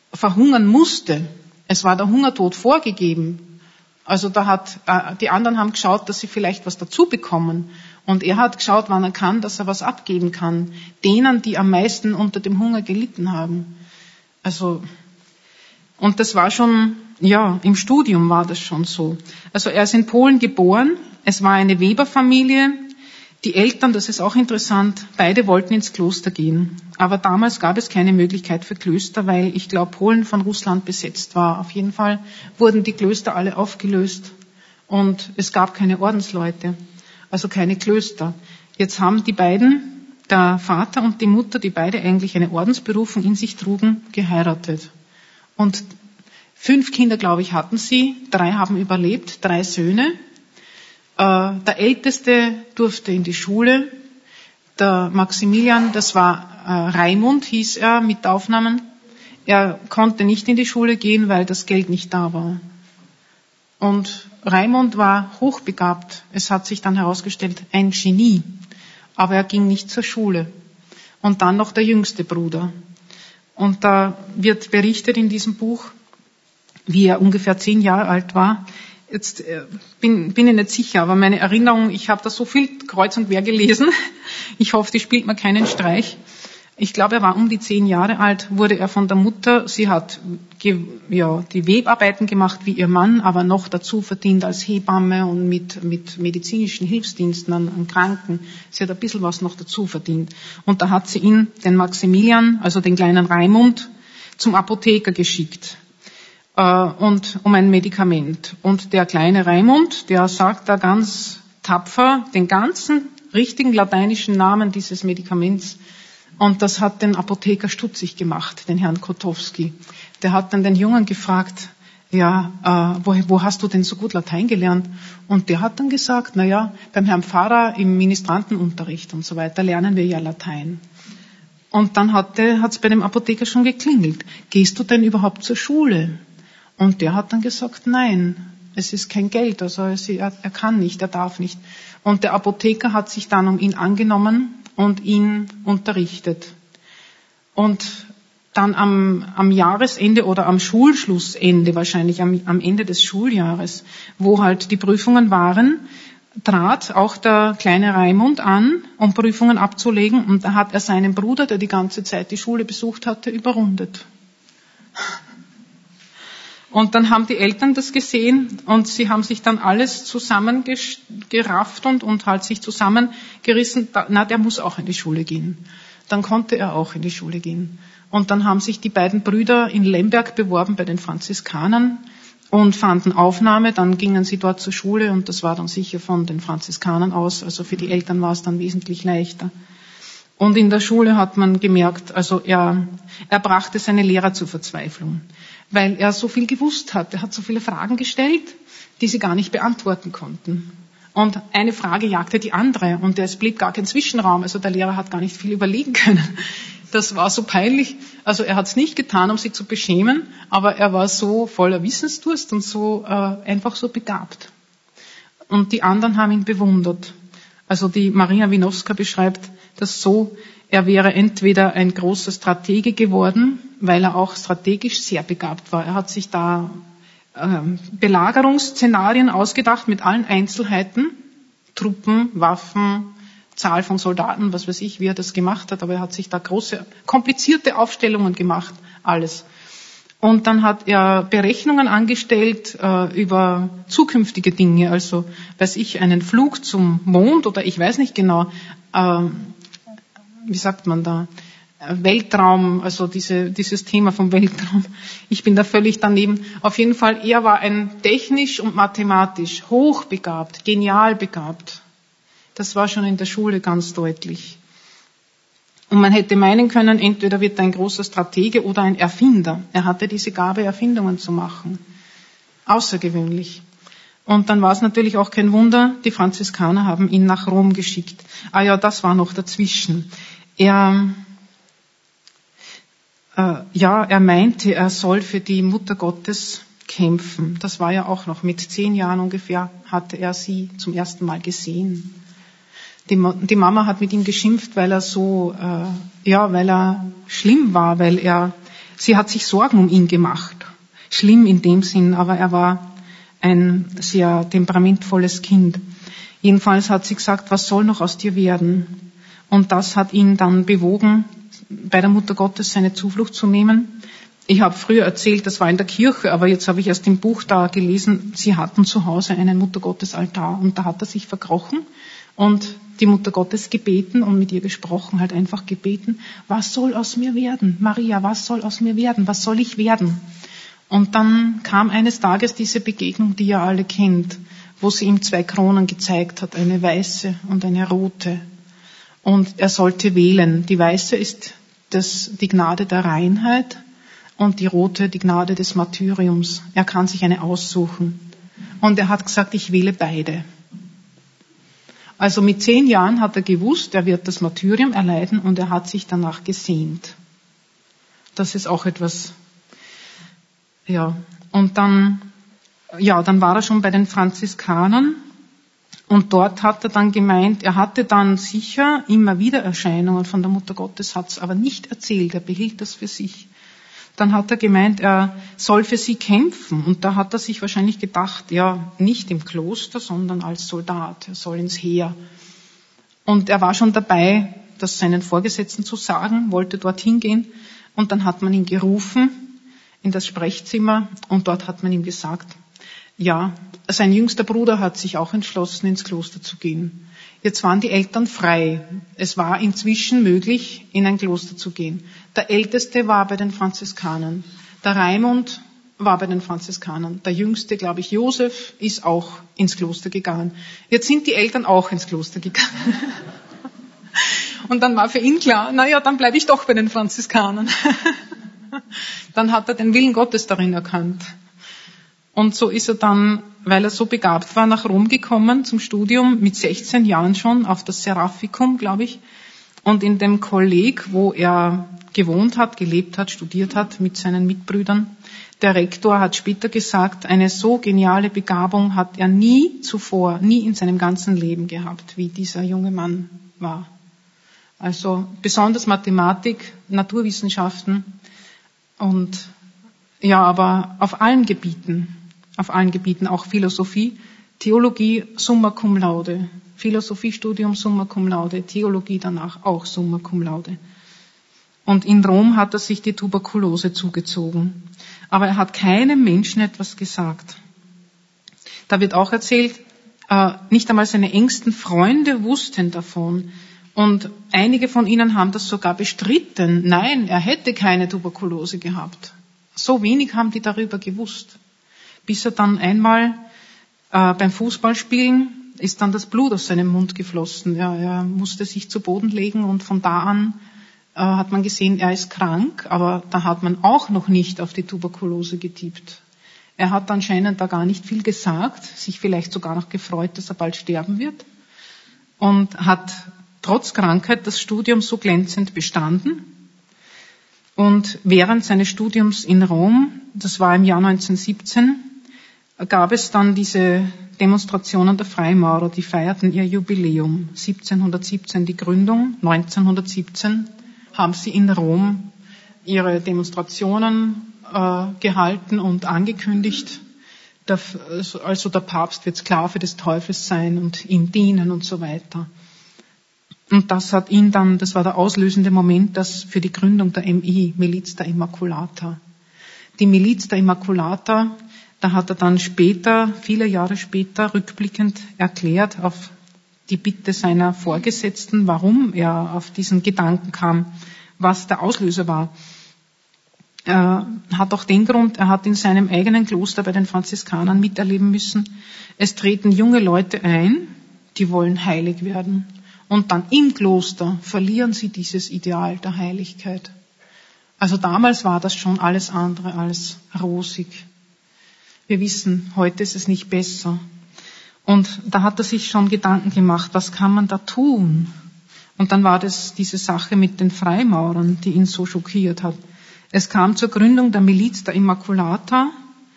verhungern musste. Es war der Hungertod vorgegeben. Also die anderen haben geschaut, dass sie vielleicht was dazu bekommen. Und er hat geschaut, wann er kann, dass er was abgeben kann. Denen, die am meisten unter dem Hunger gelitten haben. Also, und das war schon, im Studium war das schon so. Also er ist in Polen geboren. Es war eine Weberfamilie. Die Eltern, das ist auch interessant, beide wollten ins Kloster gehen. Aber damals gab es keine Möglichkeit für Klöster, weil ich glaube, Polen von Russland besetzt war. Auf jeden Fall wurden die Klöster alle aufgelöst und es gab keine Ordensleute, also keine Klöster. Jetzt haben die beiden, der Vater und die Mutter, die beide eigentlich eine Ordensberufung in sich trugen, geheiratet. Und 5 Kinder, glaube ich, hatten sie. 3 haben überlebt, 3 Söhne. Der Älteste durfte in die Schule. Der Maximilian, das war Raimund, hieß er mit Aufnahmen. Er konnte nicht in die Schule gehen, weil das Geld nicht da war. Und Raimund war hochbegabt. Es hat sich dann herausgestellt, ein Genie. Aber er ging nicht zur Schule. Und dann noch der jüngste Bruder. Und da wird berichtet in diesem Buch, wie er ungefähr 10 Jahre alt war. Jetzt bin ich nicht sicher, aber meine Erinnerung, ich habe da so viel kreuz und quer gelesen. Ich hoffe, die spielt mir keinen Streich. Ich glaube, er war um die 10 Jahre alt, wurde er von der Mutter, sie hat die Webarbeiten gemacht wie ihr Mann, aber noch dazu verdient als Hebamme und mit medizinischen Hilfsdiensten an Kranken. Sie hat ein bisschen was noch dazu verdient. Und da hat sie ihn, den Maximilian, also den kleinen Raimund, zum Apotheker geschickt. Und um ein Medikament. Und der kleine Raimund, der sagt da ganz tapfer den ganzen richtigen lateinischen Namen dieses Medikaments. Und das hat den Apotheker stutzig gemacht, den Herrn Kotowski. Der hat dann den Jungen gefragt, wo hast du denn so gut Latein gelernt? Und der hat dann gesagt, beim Herrn Pfarrer im Ministrantenunterricht und so weiter lernen wir ja Latein. Und dann hat's bei dem Apotheker schon geklingelt. Gehst du denn überhaupt zur Schule? Und der hat dann gesagt, nein, es ist kein Geld, also er kann nicht, er darf nicht. Und der Apotheker hat sich dann um ihn angenommen und ihn unterrichtet. Und dann am Jahresende oder am Schulschlussende, wahrscheinlich am Ende des Schuljahres, wo halt die Prüfungen waren, trat auch der kleine Raimund an, um Prüfungen abzulegen. Und da hat er seinen Bruder, der die ganze Zeit die Schule besucht hatte, überrundet. Und dann haben die Eltern das gesehen und sie haben sich dann alles zusammengerafft und halt sich zusammengerissen, der muss auch in die Schule gehen. Dann konnte er auch in die Schule gehen. Und dann haben sich die beiden Brüder in Lemberg beworben bei den Franziskanern und fanden Aufnahme. Dann gingen sie dort zur Schule und das war dann sicher von den Franziskanern aus. Also für die Eltern war es dann wesentlich leichter. Und in der Schule hat man gemerkt, also er brachte seine Lehrer zur Verzweiflung, weil er so viel gewusst hat. Er hat so viele Fragen gestellt, die sie gar nicht beantworten konnten. Und eine Frage jagte die andere und es blieb gar kein Zwischenraum. Also der Lehrer hat gar nicht viel überlegen können. Das war so peinlich. Also er hat es nicht getan, um sie zu beschämen, aber er war so voller Wissensdurst und so einfach so begabt. Und die anderen haben ihn bewundert. Also die Maria Winowska beschreibt das so, er wäre entweder ein großer Stratege geworden, weil er auch strategisch sehr begabt war. Er hat sich da Belagerungsszenarien ausgedacht mit allen Einzelheiten, Truppen, Waffen, Zahl von Soldaten, was weiß ich, wie er das gemacht hat, aber er hat sich da große, komplizierte Aufstellungen gemacht, alles. Und dann hat er Berechnungen angestellt über zukünftige Dinge, also einen Flug zum Mond oder ich weiß nicht genau, wie sagt man da, Weltraum, also dieses Thema vom Weltraum. Ich bin da völlig daneben. Auf jeden Fall, er war ein technisch und mathematisch hochbegabt, genial begabt. Das war schon in der Schule ganz deutlich. Und man hätte meinen können, entweder wird er ein großer Stratege oder ein Erfinder. Er hatte diese Gabe, Erfindungen zu machen. Außergewöhnlich. Und dann war es natürlich auch kein Wunder, die Franziskaner haben ihn nach Rom geschickt. Das war noch dazwischen. Er meinte, er soll für die Mutter Gottes kämpfen. Das war ja auch noch mit 10 Jahren ungefähr, hatte er sie zum ersten Mal gesehen. Die Mama hat mit ihm geschimpft, weil er so, weil er schlimm war, weil er Sie hat sich Sorgen um ihn gemacht. Schlimm in dem Sinn, aber er war ein sehr temperamentvolles Kind. Jedenfalls hat sie gesagt, was soll noch aus dir werden? Und das hat ihn dann bewogen, bei der Mutter Gottes seine Zuflucht zu nehmen. Ich habe früher erzählt, das war in der Kirche, aber jetzt habe ich erst im Buch da gelesen, sie hatten zu Hause einen Muttergottesaltar und da hat er sich verkrochen und die Mutter Gottes gebeten und mit ihr gesprochen, halt einfach gebeten, was soll aus mir werden? Maria, was soll aus mir werden? Was soll ich werden? Und dann kam eines Tages diese Begegnung, die ihr alle kennt, wo sie ihm 2 Kronen gezeigt hat, eine weiße und eine rote. Und er sollte wählen. Die weiße ist die Gnade der Reinheit und die rote die Gnade des Martyriums. Er kann sich eine aussuchen. Und er hat gesagt, ich wähle beide. Also mit 10 Jahren hat er gewusst, er wird das Martyrium erleiden und er hat sich danach gesehnt. Das ist auch etwas, ja. Und dann war er schon bei den Franziskanern und dort hat er dann gemeint, er hatte dann sicher immer wieder Erscheinungen von der Mutter Gottes, hat es aber nicht erzählt, er behielt das für sich. Dann hat er gemeint, er soll für sie kämpfen. Und da hat er sich wahrscheinlich gedacht, ja, nicht im Kloster, sondern als Soldat. Er soll ins Heer. Und er war schon dabei, das seinen Vorgesetzten zu sagen, wollte dorthin gehen. Und dann hat man ihn gerufen in das Sprechzimmer und dort hat man ihm gesagt, ja, sein jüngster Bruder hat sich auch entschlossen, ins Kloster zu gehen. Jetzt waren die Eltern frei. Es war inzwischen möglich, in ein Kloster zu gehen. Der Älteste war bei den Franziskanern. Der Raimund war bei den Franziskanern. Der Jüngste, glaube ich, Josef, ist auch ins Kloster gegangen. Jetzt sind die Eltern auch ins Kloster gegangen. Und dann war für ihn klar, dann bleibe ich doch bei den Franziskanern. Dann hat er den Willen Gottes darin erkannt. Und so ist er dann, weil er so begabt war, nach Rom gekommen zum Studium, mit 16 Jahren schon, auf das Seraphikum, glaube ich. Und in dem Kolleg, wo er gewohnt hat, gelebt hat, studiert hat mit seinen Mitbrüdern, der Rektor hat später gesagt, eine so geniale Begabung hat er nie in seinem ganzen Leben gehabt, wie dieser junge Mann war. Also besonders Mathematik, Naturwissenschaften und aber auf allen Gebieten, auch Philosophie, Theologie summa cum laude, Philosophiestudium summa cum laude, Theologie danach auch summa cum laude. Und in Rom hat er sich die Tuberkulose zugezogen. Aber er hat keinem Menschen etwas gesagt. Da wird auch erzählt, nicht einmal seine engsten Freunde wussten davon. Und einige von ihnen haben das sogar bestritten. Nein, er hätte keine Tuberkulose gehabt. So wenig haben die darüber gewusst. Bis er dann einmal beim Fußballspielen ist dann das Blut aus seinem Mund geflossen. Ja, er musste sich zu Boden legen und von da an hat man gesehen, er ist krank, aber da hat man auch noch nicht auf die Tuberkulose getippt. Er hat anscheinend da gar nicht viel gesagt, sich vielleicht sogar noch gefreut, dass er bald sterben wird und hat trotz Krankheit das Studium so glänzend bestanden. Und während seines Studiums in Rom, das war im Jahr 1917, gab es dann diese Demonstrationen der Freimaurer, die feierten ihr Jubiläum. 1717 die Gründung, 1917 haben sie in Rom ihre Demonstrationen gehalten und angekündigt, also der Papst wird Sklave des Teufels sein und ihm dienen und so weiter. Und das hat ihn dann, das war der auslösende Moment, das für die Gründung der MI, Miliz der Immaculata. Die Miliz der Immaculata, da hat er dann später, viele Jahre später, rückblickend erklärt auf die Bitte seiner Vorgesetzten, warum er auf diesen Gedanken kam, was der Auslöser war. Er hat auch den Grund, er hat in seinem eigenen Kloster bei den Franziskanern miterleben müssen, es treten junge Leute ein, die wollen heilig werden. Und dann im Kloster verlieren sie dieses Ideal der Heiligkeit. Also damals war das schon alles andere als rosig. Wir wissen, heute ist es nicht besser. Und da hat er sich schon Gedanken gemacht, was kann man da tun? Und dann war das diese Sache mit den Freimaurern, die ihn so schockiert hat. Es kam zur Gründung der Miliz der Immaculata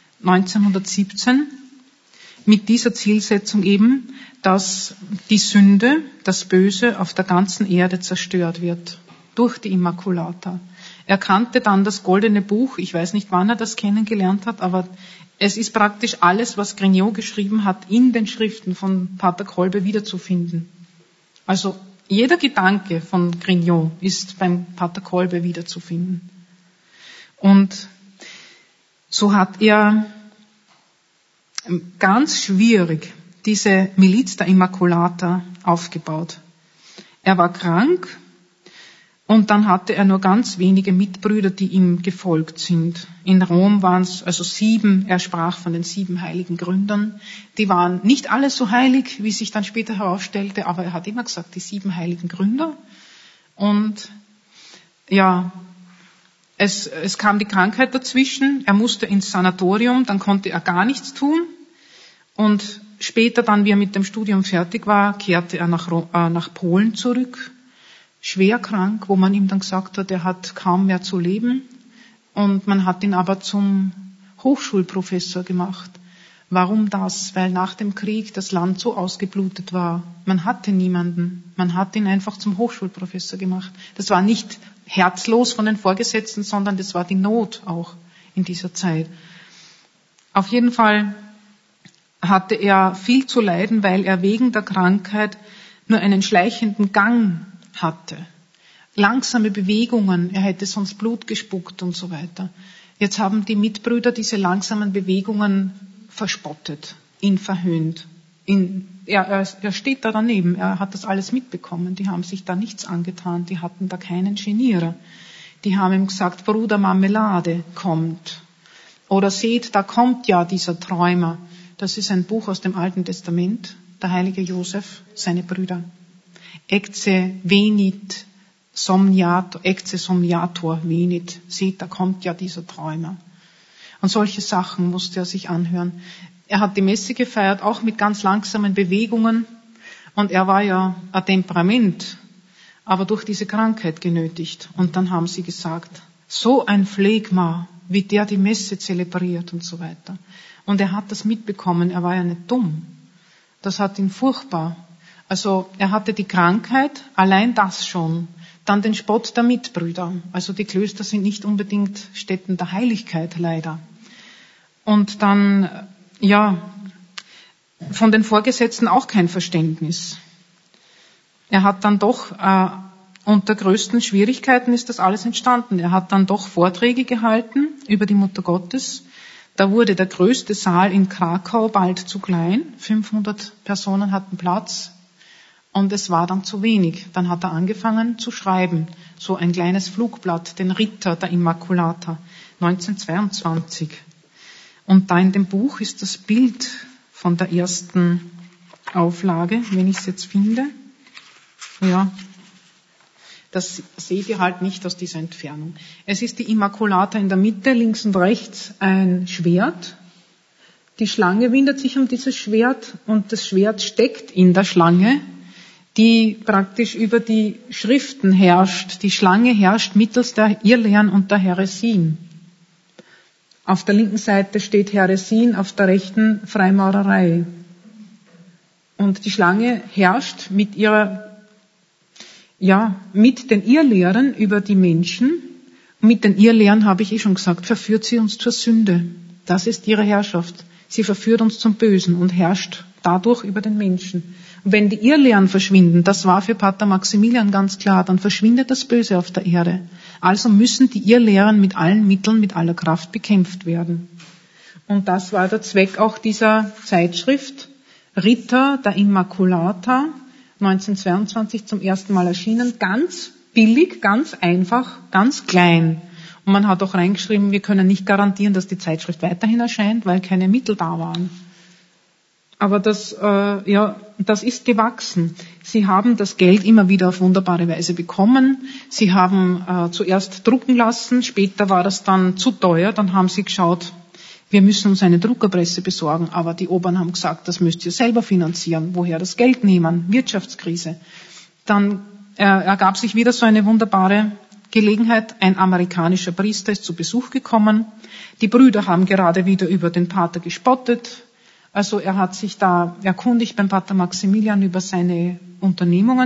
1917 mit dieser Zielsetzung eben, dass die Sünde, das Böse auf der ganzen Erde zerstört wird durch die Immaculata. Er kannte dann das Goldene Buch. Ich weiß nicht, wann er das kennengelernt hat, aber es ist praktisch alles, was Grignot geschrieben hat, in den Schriften von Pater Kolbe wiederzufinden. Also jeder Gedanke von Grignot ist beim Pater Kolbe wiederzufinden. Und so hat er ganz schwierig diese Miliz der Immaculata aufgebaut. Er war krank und dann hatte er nur ganz wenige Mitbrüder, die ihm gefolgt sind. In Rom waren es also 7, er sprach von den 7 heiligen Gründern. Die waren nicht alle so heilig, wie sich dann später herausstellte, aber er hat immer gesagt, die 7 heiligen Gründer. Und ja, es kam die Krankheit dazwischen, er musste ins Sanatorium, dann konnte er gar nichts tun. Und später dann, wie er mit dem Studium fertig war, kehrte er nach Polen zurück, schwer krank, wo man ihm dann gesagt hat, er hat kaum mehr zu leben. Und man hat ihn aber zum Hochschulprofessor gemacht. Warum das? Weil nach dem Krieg das Land so ausgeblutet war. Man hatte niemanden. Man hat ihn einfach zum Hochschulprofessor gemacht. Das war nicht herzlos von den Vorgesetzten, sondern das war die Not auch in dieser Zeit. Auf jeden Fall hatte er viel zu leiden, weil er wegen der Krankheit nur einen schleichenden Gang hatte. Langsame Bewegungen, er hätte sonst Blut gespuckt und so weiter. Jetzt haben die Mitbrüder diese langsamen Bewegungen verspottet, ihn verhöhnt. Er steht da daneben, er hat das alles mitbekommen, die haben sich da nichts angetan, die hatten da keinen Genierer. Die haben ihm gesagt, Bruder Marmelade kommt. Oder seht, da kommt ja dieser Träumer. Das ist ein Buch aus dem Alten Testament, der heilige Josef, seine Brüder. Ecce venit somniator, ecce somniator venit. Seht, da kommt ja dieser Träumer. Und solche Sachen musste er sich anhören. Er hat die Messe gefeiert, auch mit ganz langsamen Bewegungen. Und er war ja ein Temperament, aber durch diese Krankheit genötigt. Und dann haben sie gesagt, so ein Phlegma, wie der die Messe zelebriert und so weiter. Und er hat das mitbekommen, er war ja nicht dumm. Das hat ihn furchtbar. Also er hatte die Krankheit, allein das schon. Dann den Spott der Mitbrüder. Also die Klöster sind nicht unbedingt Stätten der Heiligkeit, leider. Und dann, ja, von den Vorgesetzten auch kein Verständnis. Er hat dann doch, unter größten Schwierigkeiten ist das alles entstanden. Er hat dann doch Vorträge gehalten über die Mutter Gottes. Da wurde der größte Saal in Krakau bald zu klein. 500 Personen hatten Platz. Und es war dann zu wenig. Dann hat er angefangen zu schreiben. So ein kleines Flugblatt, den Ritter der Immaculata, 1922. Und da in dem Buch ist das Bild von der ersten Auflage, wenn ich es jetzt finde. Ja, das seht ihr halt nicht aus dieser Entfernung. Es ist die Immaculata in der Mitte, links und rechts ein Schwert. Die Schlange windet sich um dieses Schwert und das Schwert steckt in der Schlange, die praktisch über die Schriften herrscht. Die Schlange herrscht mittels der Irrlehren und der Häresien. Auf der linken Seite steht Häresien, auf der rechten Freimaurerei. Und die Schlange herrscht mit mit den Irrlehren über die Menschen. Mit den Irrlehren, habe ich schon gesagt, verführt sie uns zur Sünde. Das ist ihre Herrschaft. Sie verführt uns zum Bösen und herrscht dadurch über den Menschen. Und wenn die Irrlehren verschwinden, das war für Pater Maximilian ganz klar, dann verschwindet das Böse auf der Erde. Also müssen die Irrlehren mit allen Mitteln, mit aller Kraft bekämpft werden. Und das war der Zweck auch dieser Zeitschrift, Ritter der Immaculata, 1922 zum ersten Mal erschienen, ganz billig, ganz einfach, ganz klein. Und man hat auch reingeschrieben, wir können nicht garantieren, dass die Zeitschrift weiterhin erscheint, weil keine Mittel da waren. Aber das ist gewachsen. Sie haben das Geld immer wieder auf wunderbare Weise bekommen. Sie haben zuerst drucken lassen, später war das dann zu teuer. Dann haben sie geschaut, wir müssen uns eine Druckerpresse besorgen. Aber die Oberen haben gesagt, das müsst ihr selber finanzieren. Woher das Geld nehmen? Wirtschaftskrise. Dann ergab sich wieder so eine wunderbare Gelegenheit. Ein amerikanischer Priester ist zu Besuch gekommen. Die Brüder haben gerade wieder über den Pater gespottet. Also er hat sich da erkundigt beim Pater Maximilian über seine Unternehmungen.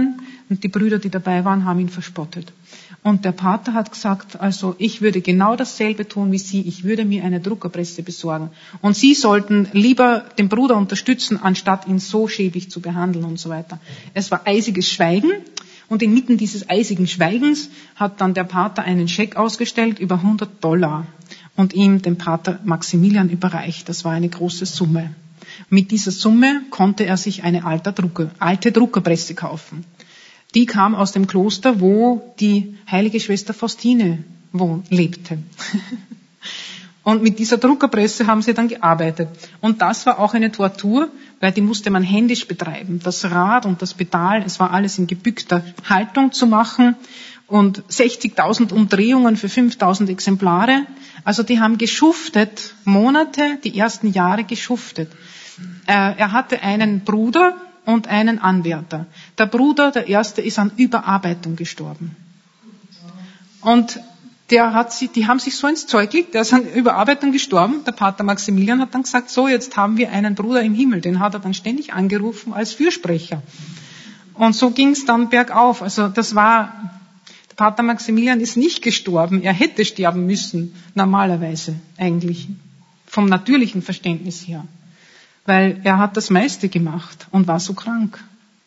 und die Brüder, die dabei waren, haben ihn verspottet. Und der Pater hat gesagt, also ich würde genau dasselbe tun wie Sie, ich würde mir eine Druckerpresse besorgen. Und Sie sollten lieber den Bruder unterstützen, anstatt ihn so schäbig zu behandeln und so weiter. Es war eisiges Schweigen. Und inmitten dieses eisigen Schweigens hat dann der Pater einen Scheck ausgestellt über $100 und ihm dem Pater Maximilian überreicht. Das war eine große Summe. Mit dieser Summe konnte er sich eine alte Druckerpresse kaufen. Die kam aus dem Kloster, wo die heilige Schwester Faustine lebte. Und mit dieser Druckerpresse haben sie dann gearbeitet. Und das war auch eine Tortur, weil die musste man händisch betreiben. Das Rad und das Pedal, es war alles in gebückter Haltung zu machen. Und 60.000 Umdrehungen für 5.000 Exemplare. Also die haben geschuftet, Monate, die ersten Jahre geschuftet. Er hatte einen Bruder und einen Anwärter. Der Bruder, der erste, ist an Überarbeitung gestorben. Und die haben sich so ins Zeug gelegt, der ist an Überarbeitung gestorben. Der Pater Maximilian hat dann gesagt, so, jetzt haben wir einen Bruder im Himmel. Den hat er dann ständig angerufen als Fürsprecher. Und so ging es dann bergauf. Also der Pater Maximilian ist nicht gestorben. Er hätte sterben müssen, normalerweise eigentlich, vom natürlichen Verständnis her. Weil er hat das meiste gemacht und war so krank.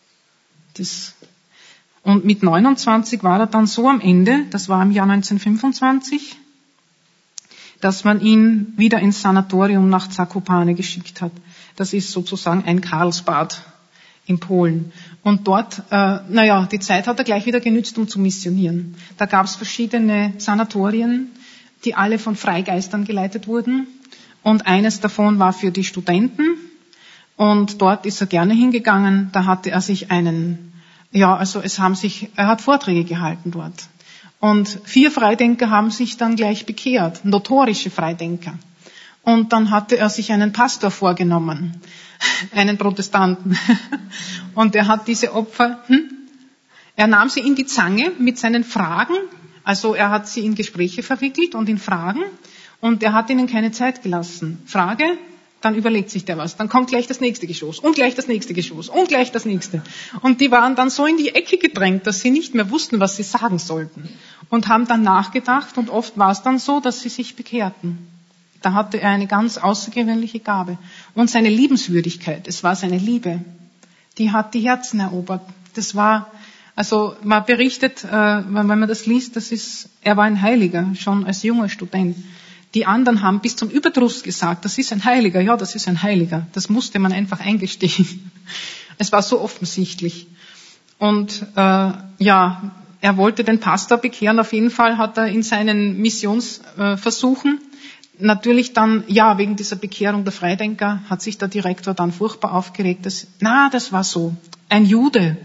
Und mit 29 war er dann so am Ende, das war im Jahr 1925, dass man ihn wieder ins Sanatorium nach Zakopane geschickt hat. Das ist sozusagen ein Karlsbad in Polen. Und dort, die Zeit hat er gleich wieder genützt, um zu missionieren. Da gab es verschiedene Sanatorien, die alle von Freigeistern geleitet wurden. Und eines davon war für die Studenten. Und dort ist er gerne hingegangen. Da hatte er sich er hat Vorträge gehalten dort. Und 4 Freidenker haben sich dann gleich bekehrt, notorische Freidenker. Und dann hatte er sich einen Pastor vorgenommen, einen Protestanten. Und er hat diese Opfer, er nahm sie in die Zange mit seinen Fragen, also er hat sie in Gespräche verwickelt und in Fragen, und er hat ihnen keine Zeit gelassen. Frage, dann überlegt sich der was. Dann kommt gleich das nächste Geschoss und gleich das nächste Geschoss und gleich das nächste. Und die waren dann so in die Ecke gedrängt, dass sie nicht mehr wussten, was sie sagen sollten. Und haben dann nachgedacht, und oft war es dann so, dass sie sich bekehrten. Da hatte er eine ganz außergewöhnliche Gabe. Und seine Liebenswürdigkeit, es war seine Liebe, die hat die Herzen erobert. Das war, also man berichtet, wenn man das liest, er war ein Heiliger, schon als junger Student. Die anderen haben bis zum Überdruss gesagt, das ist ein Heiliger, ja, das ist ein Heiliger. Das musste man einfach eingestehen. Es war so offensichtlich. Und er wollte den Pastor bekehren. Auf jeden Fall hat er in seinen Missionsversuchen natürlich dann, wegen dieser Bekehrung der Freidenker, hat sich der Direktor dann furchtbar aufgeregt. Das war so. Ein junger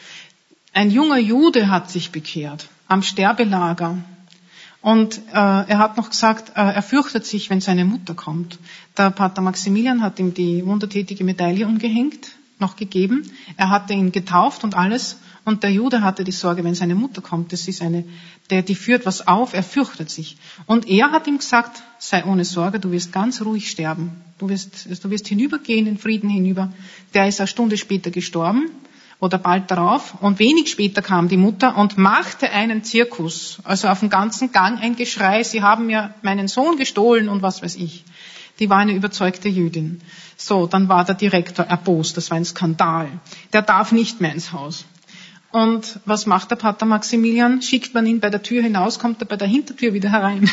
Jude hat sich bekehrt am Sterbelager. Und er hat noch gesagt, er fürchtet sich, wenn seine Mutter kommt. Der Pater Maximilian hat ihm die wundertätige Medaille umgehängt, noch gegeben. Er hatte ihn getauft und alles. Und der Jude hatte die Sorge, wenn seine Mutter kommt, das ist die führt was auf, er fürchtet sich. Und er hat ihm gesagt, sei ohne Sorge, du wirst ganz ruhig sterben. Du wirst hinübergehen, in Frieden hinüber. Der ist eine Stunde später gestorben. Oder bald darauf. Und wenig später kam die Mutter und machte einen Zirkus. Also auf dem ganzen Gang ein Geschrei, sie haben mir meinen Sohn gestohlen und was weiß ich. Die war eine überzeugte Jüdin. So, dann war der Direktor erbost, das war ein Skandal. Der darf nicht mehr ins Haus. Und was macht der Pater Maximilian? Schickt man ihn bei der Tür hinaus, kommt er bei der Hintertür wieder herein.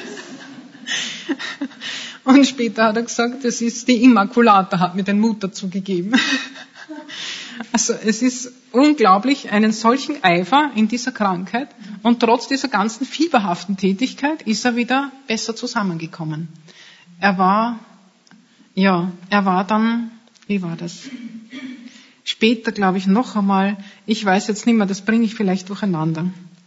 Und später hat er gesagt, das ist die Immaculata, hat mir den Mut dazu gegeben. Also es ist unglaublich, einen solchen Eifer in dieser Krankheit, und trotz dieser ganzen fieberhaften Tätigkeit ist er wieder besser zusammengekommen. Er war dann, wie war das? Später, glaube ich, noch einmal, ich weiß jetzt nicht mehr, das bringe ich vielleicht durcheinander.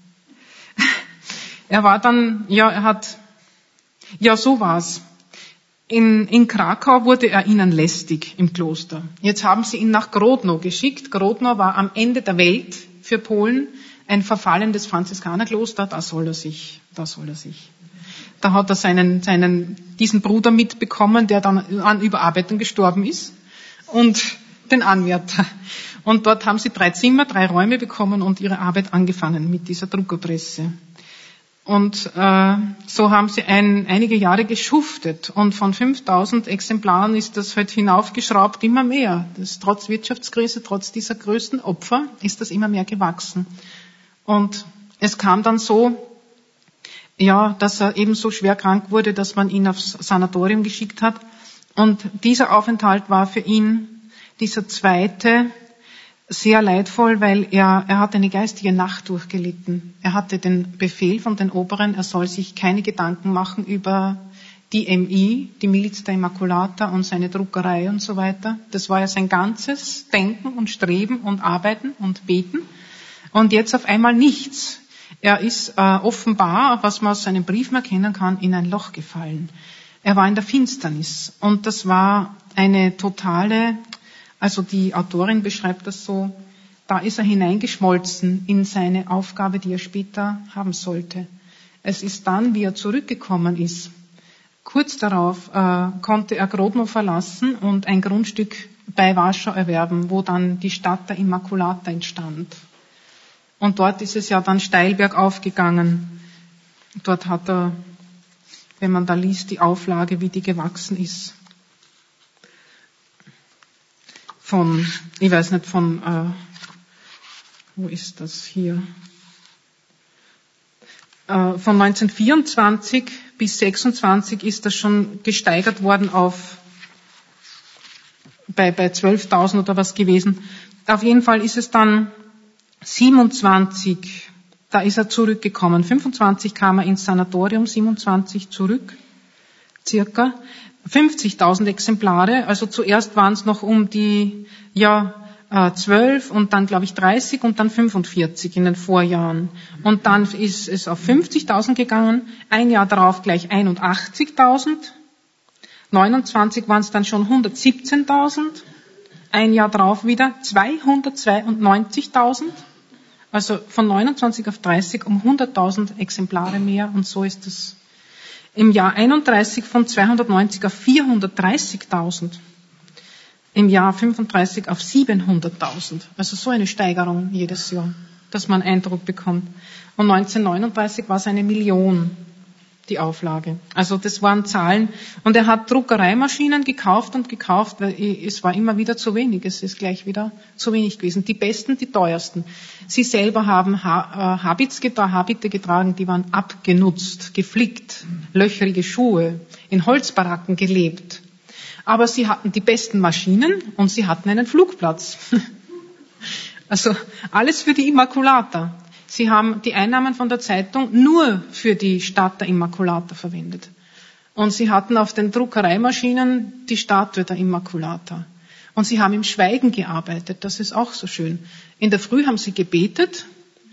So war's. In Krakau wurde er ihnen lästig im Kloster. Jetzt haben sie ihn nach Grodno geschickt. Grodno war am Ende der Welt für Polen, ein verfallendes Franziskanerkloster. Da soll er sich. Da hat er diesen Bruder mitbekommen, der dann an Überarbeitung gestorben ist, und den Anwärter. Und dort haben sie 3 Zimmer, 3 Räume bekommen und ihre Arbeit angefangen mit dieser Druckerpresse. Und so haben sie einige Jahre geschuftet. Und von 5000 Exemplaren ist das halt hinaufgeschraubt immer mehr. Das, trotz Wirtschaftskrise, trotz dieser größten Opfer, ist das immer mehr gewachsen. Und es kam dann so, ja, dass er eben so schwer krank wurde, dass man ihn aufs Sanatorium geschickt hat. Und dieser Aufenthalt war für ihn, dieser zweite, sehr leidvoll, weil er hat eine geistige Nacht durchgelitten. Er hatte den Befehl von den Oberen, er soll sich keine Gedanken machen über die MI, die Miliz der Immaculata und seine Druckerei und so weiter. Das war ja sein ganzes Denken und Streben und Arbeiten und Beten. Und jetzt auf einmal nichts. Er ist offenbar, was man aus seinen Briefen erkennen kann, in ein Loch gefallen. Er war in der Finsternis. Und das war eine totale, also die Autorin beschreibt das so, da ist er hineingeschmolzen in seine Aufgabe, die er später haben sollte. Es ist dann, wie er zurückgekommen ist, kurz darauf konnte er Grodno verlassen und ein Grundstück bei Warschau erwerben, wo dann die Stadt der Immaculata entstand. Und dort ist es ja dann steil bergauf gegangen. Dort hat er, wenn man da liest, die Auflage, wie die gewachsen ist. Von, ich weiß nicht, wo ist das hier? Von 1924 bis 26 ist das schon gesteigert worden auf, bei 12.000 oder was gewesen. Auf jeden Fall ist es dann 27, da ist er zurückgekommen. 25 kam er ins Sanatorium, 27 zurück, circa. 50.000 Exemplare, also zuerst waren es noch um die 12 und dann glaube ich 30 und dann 45 in den Vorjahren. Und dann ist es auf 50.000 gegangen, ein Jahr darauf gleich 81.000, 29 waren es dann schon 117.000, ein Jahr darauf wieder 292.000, also von 29 auf 30 um 100.000 Exemplare mehr und so ist es. Im Jahr 31 von 290 auf 430.000. Im Jahr 35 auf 700.000. Also so eine Steigerung jedes Jahr, dass man Eindruck bekommt. Und 1939 war es 1 Million, die Auflage. Also das waren Zahlen. Und er hat Druckereimaschinen gekauft, weil es war immer wieder zu wenig. Es ist gleich wieder zu wenig gewesen. Die besten, die teuersten. Sie selber haben Habite getragen, die waren abgenutzt, geflickt, löcherige Schuhe, in Holzbaracken gelebt. Aber sie hatten die besten Maschinen und sie hatten einen Flugplatz. Also alles für die Immaculata. Sie haben die Einnahmen von der Zeitung nur für die Stadt der Immaculata verwendet. Und sie hatten auf den Druckereimaschinen die Statue der Immaculata. Und sie haben im Schweigen gearbeitet, das ist auch so schön. In der Früh haben sie gebetet.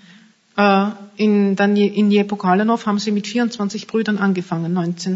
In Niepokalanów haben sie mit 24 Brüdern angefangen,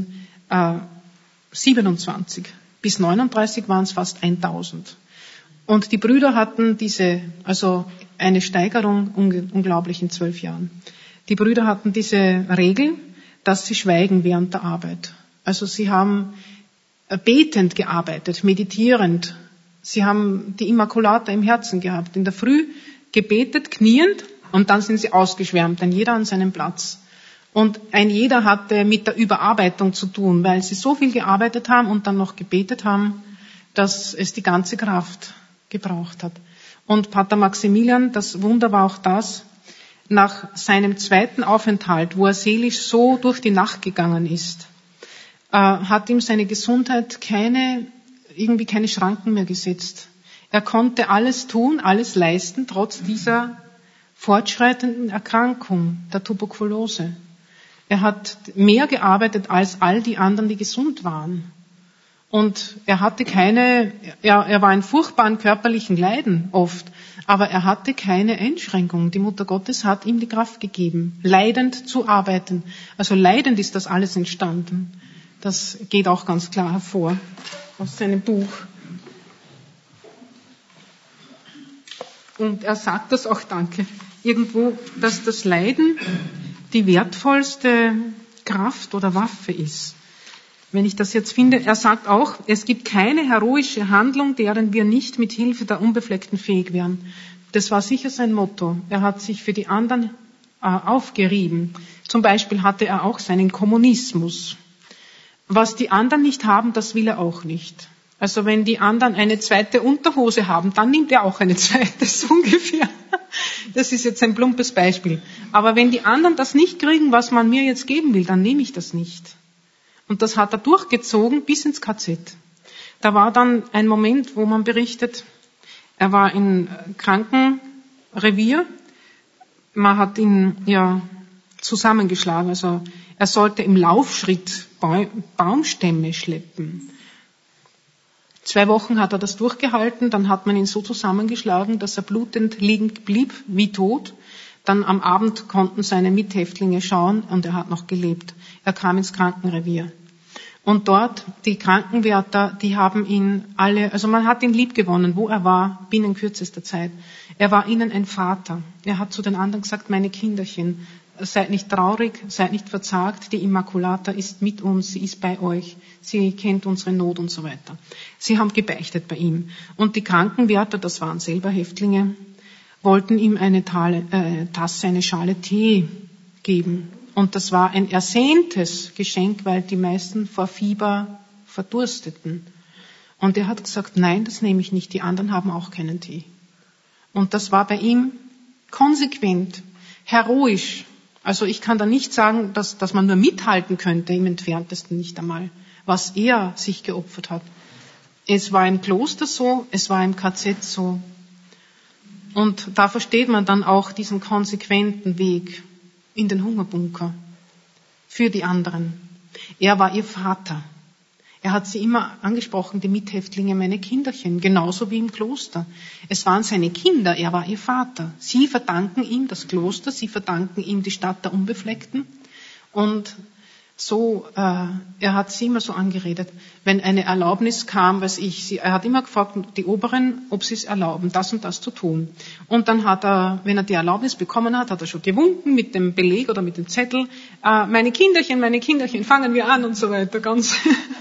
1927. Bis 39 waren es fast 1000. Und die Brüder hatten eine Steigerung unglaublich in 12 Jahren. Die Brüder hatten diese Regel, dass sie schweigen während der Arbeit. Also sie haben betend gearbeitet, meditierend. Sie haben die Immaculata im Herzen gehabt. In der Früh gebetet, kniend und dann sind sie ausgeschwärmt, ein jeder an seinem Platz. Und ein jeder hatte mit der Überarbeitung zu tun, weil sie so viel gearbeitet haben und dann noch gebetet haben, dass es die ganze Kraft gebraucht hat. Und Pater Maximilian, das Wunder war auch das, nach seinem zweiten Aufenthalt, wo er seelisch so durch die Nacht gegangen ist, hat ihm seine Gesundheit keine Schranken mehr gesetzt. Er konnte alles tun, alles leisten, trotz dieser fortschreitenden Erkrankung, der Tuberkulose. Er hat mehr gearbeitet als all die anderen, die gesund waren. Und er hatte er war in furchtbaren körperlichen Leiden oft, aber er hatte keine Einschränkung. Die Mutter Gottes hat ihm die Kraft gegeben, leidend zu arbeiten. Also leidend ist das alles entstanden. Das geht auch ganz klar hervor aus seinem Buch. Und er sagt das auch, irgendwo, dass das Leiden die wertvollste Kraft oder Waffe ist. wenn ich das jetzt finde, er sagt auch, es gibt keine heroische Handlung, deren wir nicht mit Hilfe der Unbefleckten fähig wären. Das war sicher sein Motto. Er hat sich für die anderen aufgerieben. Zum Beispiel hatte er auch seinen Kommunismus. Was die anderen nicht haben, das will er auch nicht. Also wenn die anderen eine zweite Unterhose haben, dann nimmt er auch eine zweite, so ungefähr. Das ist jetzt ein plumpes Beispiel. Aber wenn die anderen das nicht kriegen, was man mir jetzt geben will, dann nehme ich das nicht. Und das hat er durchgezogen bis ins KZ. Da war dann ein Moment, wo man berichtet, er war im Krankenrevier, man hat ihn zusammengeschlagen, also er sollte im Laufschritt Baumstämme schleppen. 2 Wochen hat er das durchgehalten, dann hat man ihn so zusammengeschlagen, dass er blutend liegend blieb, wie tot. Dann am Abend konnten seine Mithäftlinge schauen und er hat noch gelebt. Er kam ins Krankenrevier. Und dort, die Krankenwärter, die haben ihn alle, also man hat ihn liebgewonnen, wo er war, binnen kürzester Zeit. Er war ihnen ein Vater. Er hat zu den anderen gesagt, meine Kinderchen, seid nicht traurig, seid nicht verzagt, die Immaculata ist mit uns, sie ist bei euch, sie kennt unsere Not und so weiter. Sie haben gebeichtet bei ihm. Und die Krankenwärter, das waren selber Häftlinge, wollten ihm eine Tasse, eine Schale Tee geben. Und das war ein ersehntes Geschenk, weil die meisten vor Fieber verdursteten. Und er hat gesagt, nein, das nehme ich nicht, die anderen haben auch keinen Tee. Und das war bei ihm konsequent, heroisch. Also ich kann da nicht sagen, dass man nur mithalten könnte, im Entferntesten nicht einmal, was er sich geopfert hat. Es war im Kloster so, es war im KZ so. Und da versteht man dann auch diesen konsequenten Weg in den Hungerbunker für die anderen. Er war ihr Vater. Er hat sie immer angesprochen, die Mithäftlinge, meine Kinderchen, genauso wie im Kloster. Es waren seine Kinder, er war ihr Vater. Sie verdanken ihm das Kloster, sie verdanken ihm die Stadt der Unbefleckten. Und so, er hat sie immer so angeredet. Wenn eine Erlaubnis kam, er hat immer gefragt, die Oberen, ob sie es erlauben, das und das zu tun. Und dann hat er, wenn er die Erlaubnis bekommen hat, hat er schon gewunken mit dem Beleg oder mit dem Zettel, meine Kinderchen, fangen wir an und so weiter, ganz.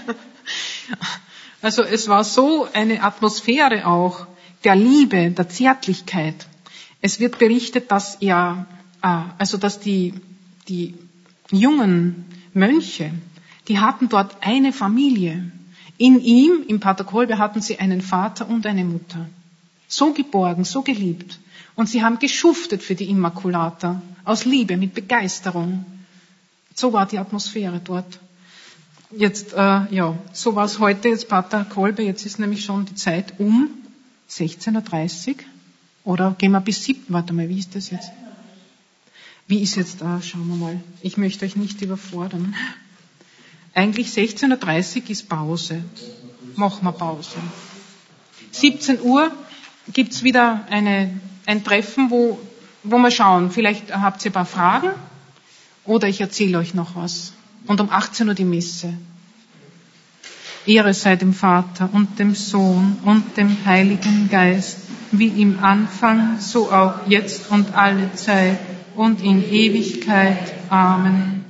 Also es war so eine Atmosphäre auch der Liebe, der Zärtlichkeit. Es wird berichtet, dass dass die jungen Mönche, die hatten dort eine Familie. In ihm, im Pater Kolbe, hatten sie einen Vater und eine Mutter. So geborgen, so geliebt. Und sie haben geschuftet für die Immaculata. Aus Liebe, mit Begeisterung. So war die Atmosphäre dort. Jetzt, so war es heute, jetzt Pater Kolbe, jetzt ist nämlich schon die Zeit um 16.30 Uhr. Oder gehen wir bis 7? Warte mal, wie ist das jetzt? Wie ist jetzt da? Schauen wir mal. Ich möchte euch nicht überfordern. Eigentlich 16.30 Uhr ist Pause. Machen wir Pause. 17 Uhr gibt's wieder ein Treffen, wo wir schauen. Vielleicht habt ihr ein paar Fragen oder ich erzähle euch noch was. Und um 18 Uhr die Messe. Ehre sei dem Vater und dem Sohn und dem Heiligen Geist, wie im Anfang, so auch jetzt und alle Zeit und in Ewigkeit. Amen.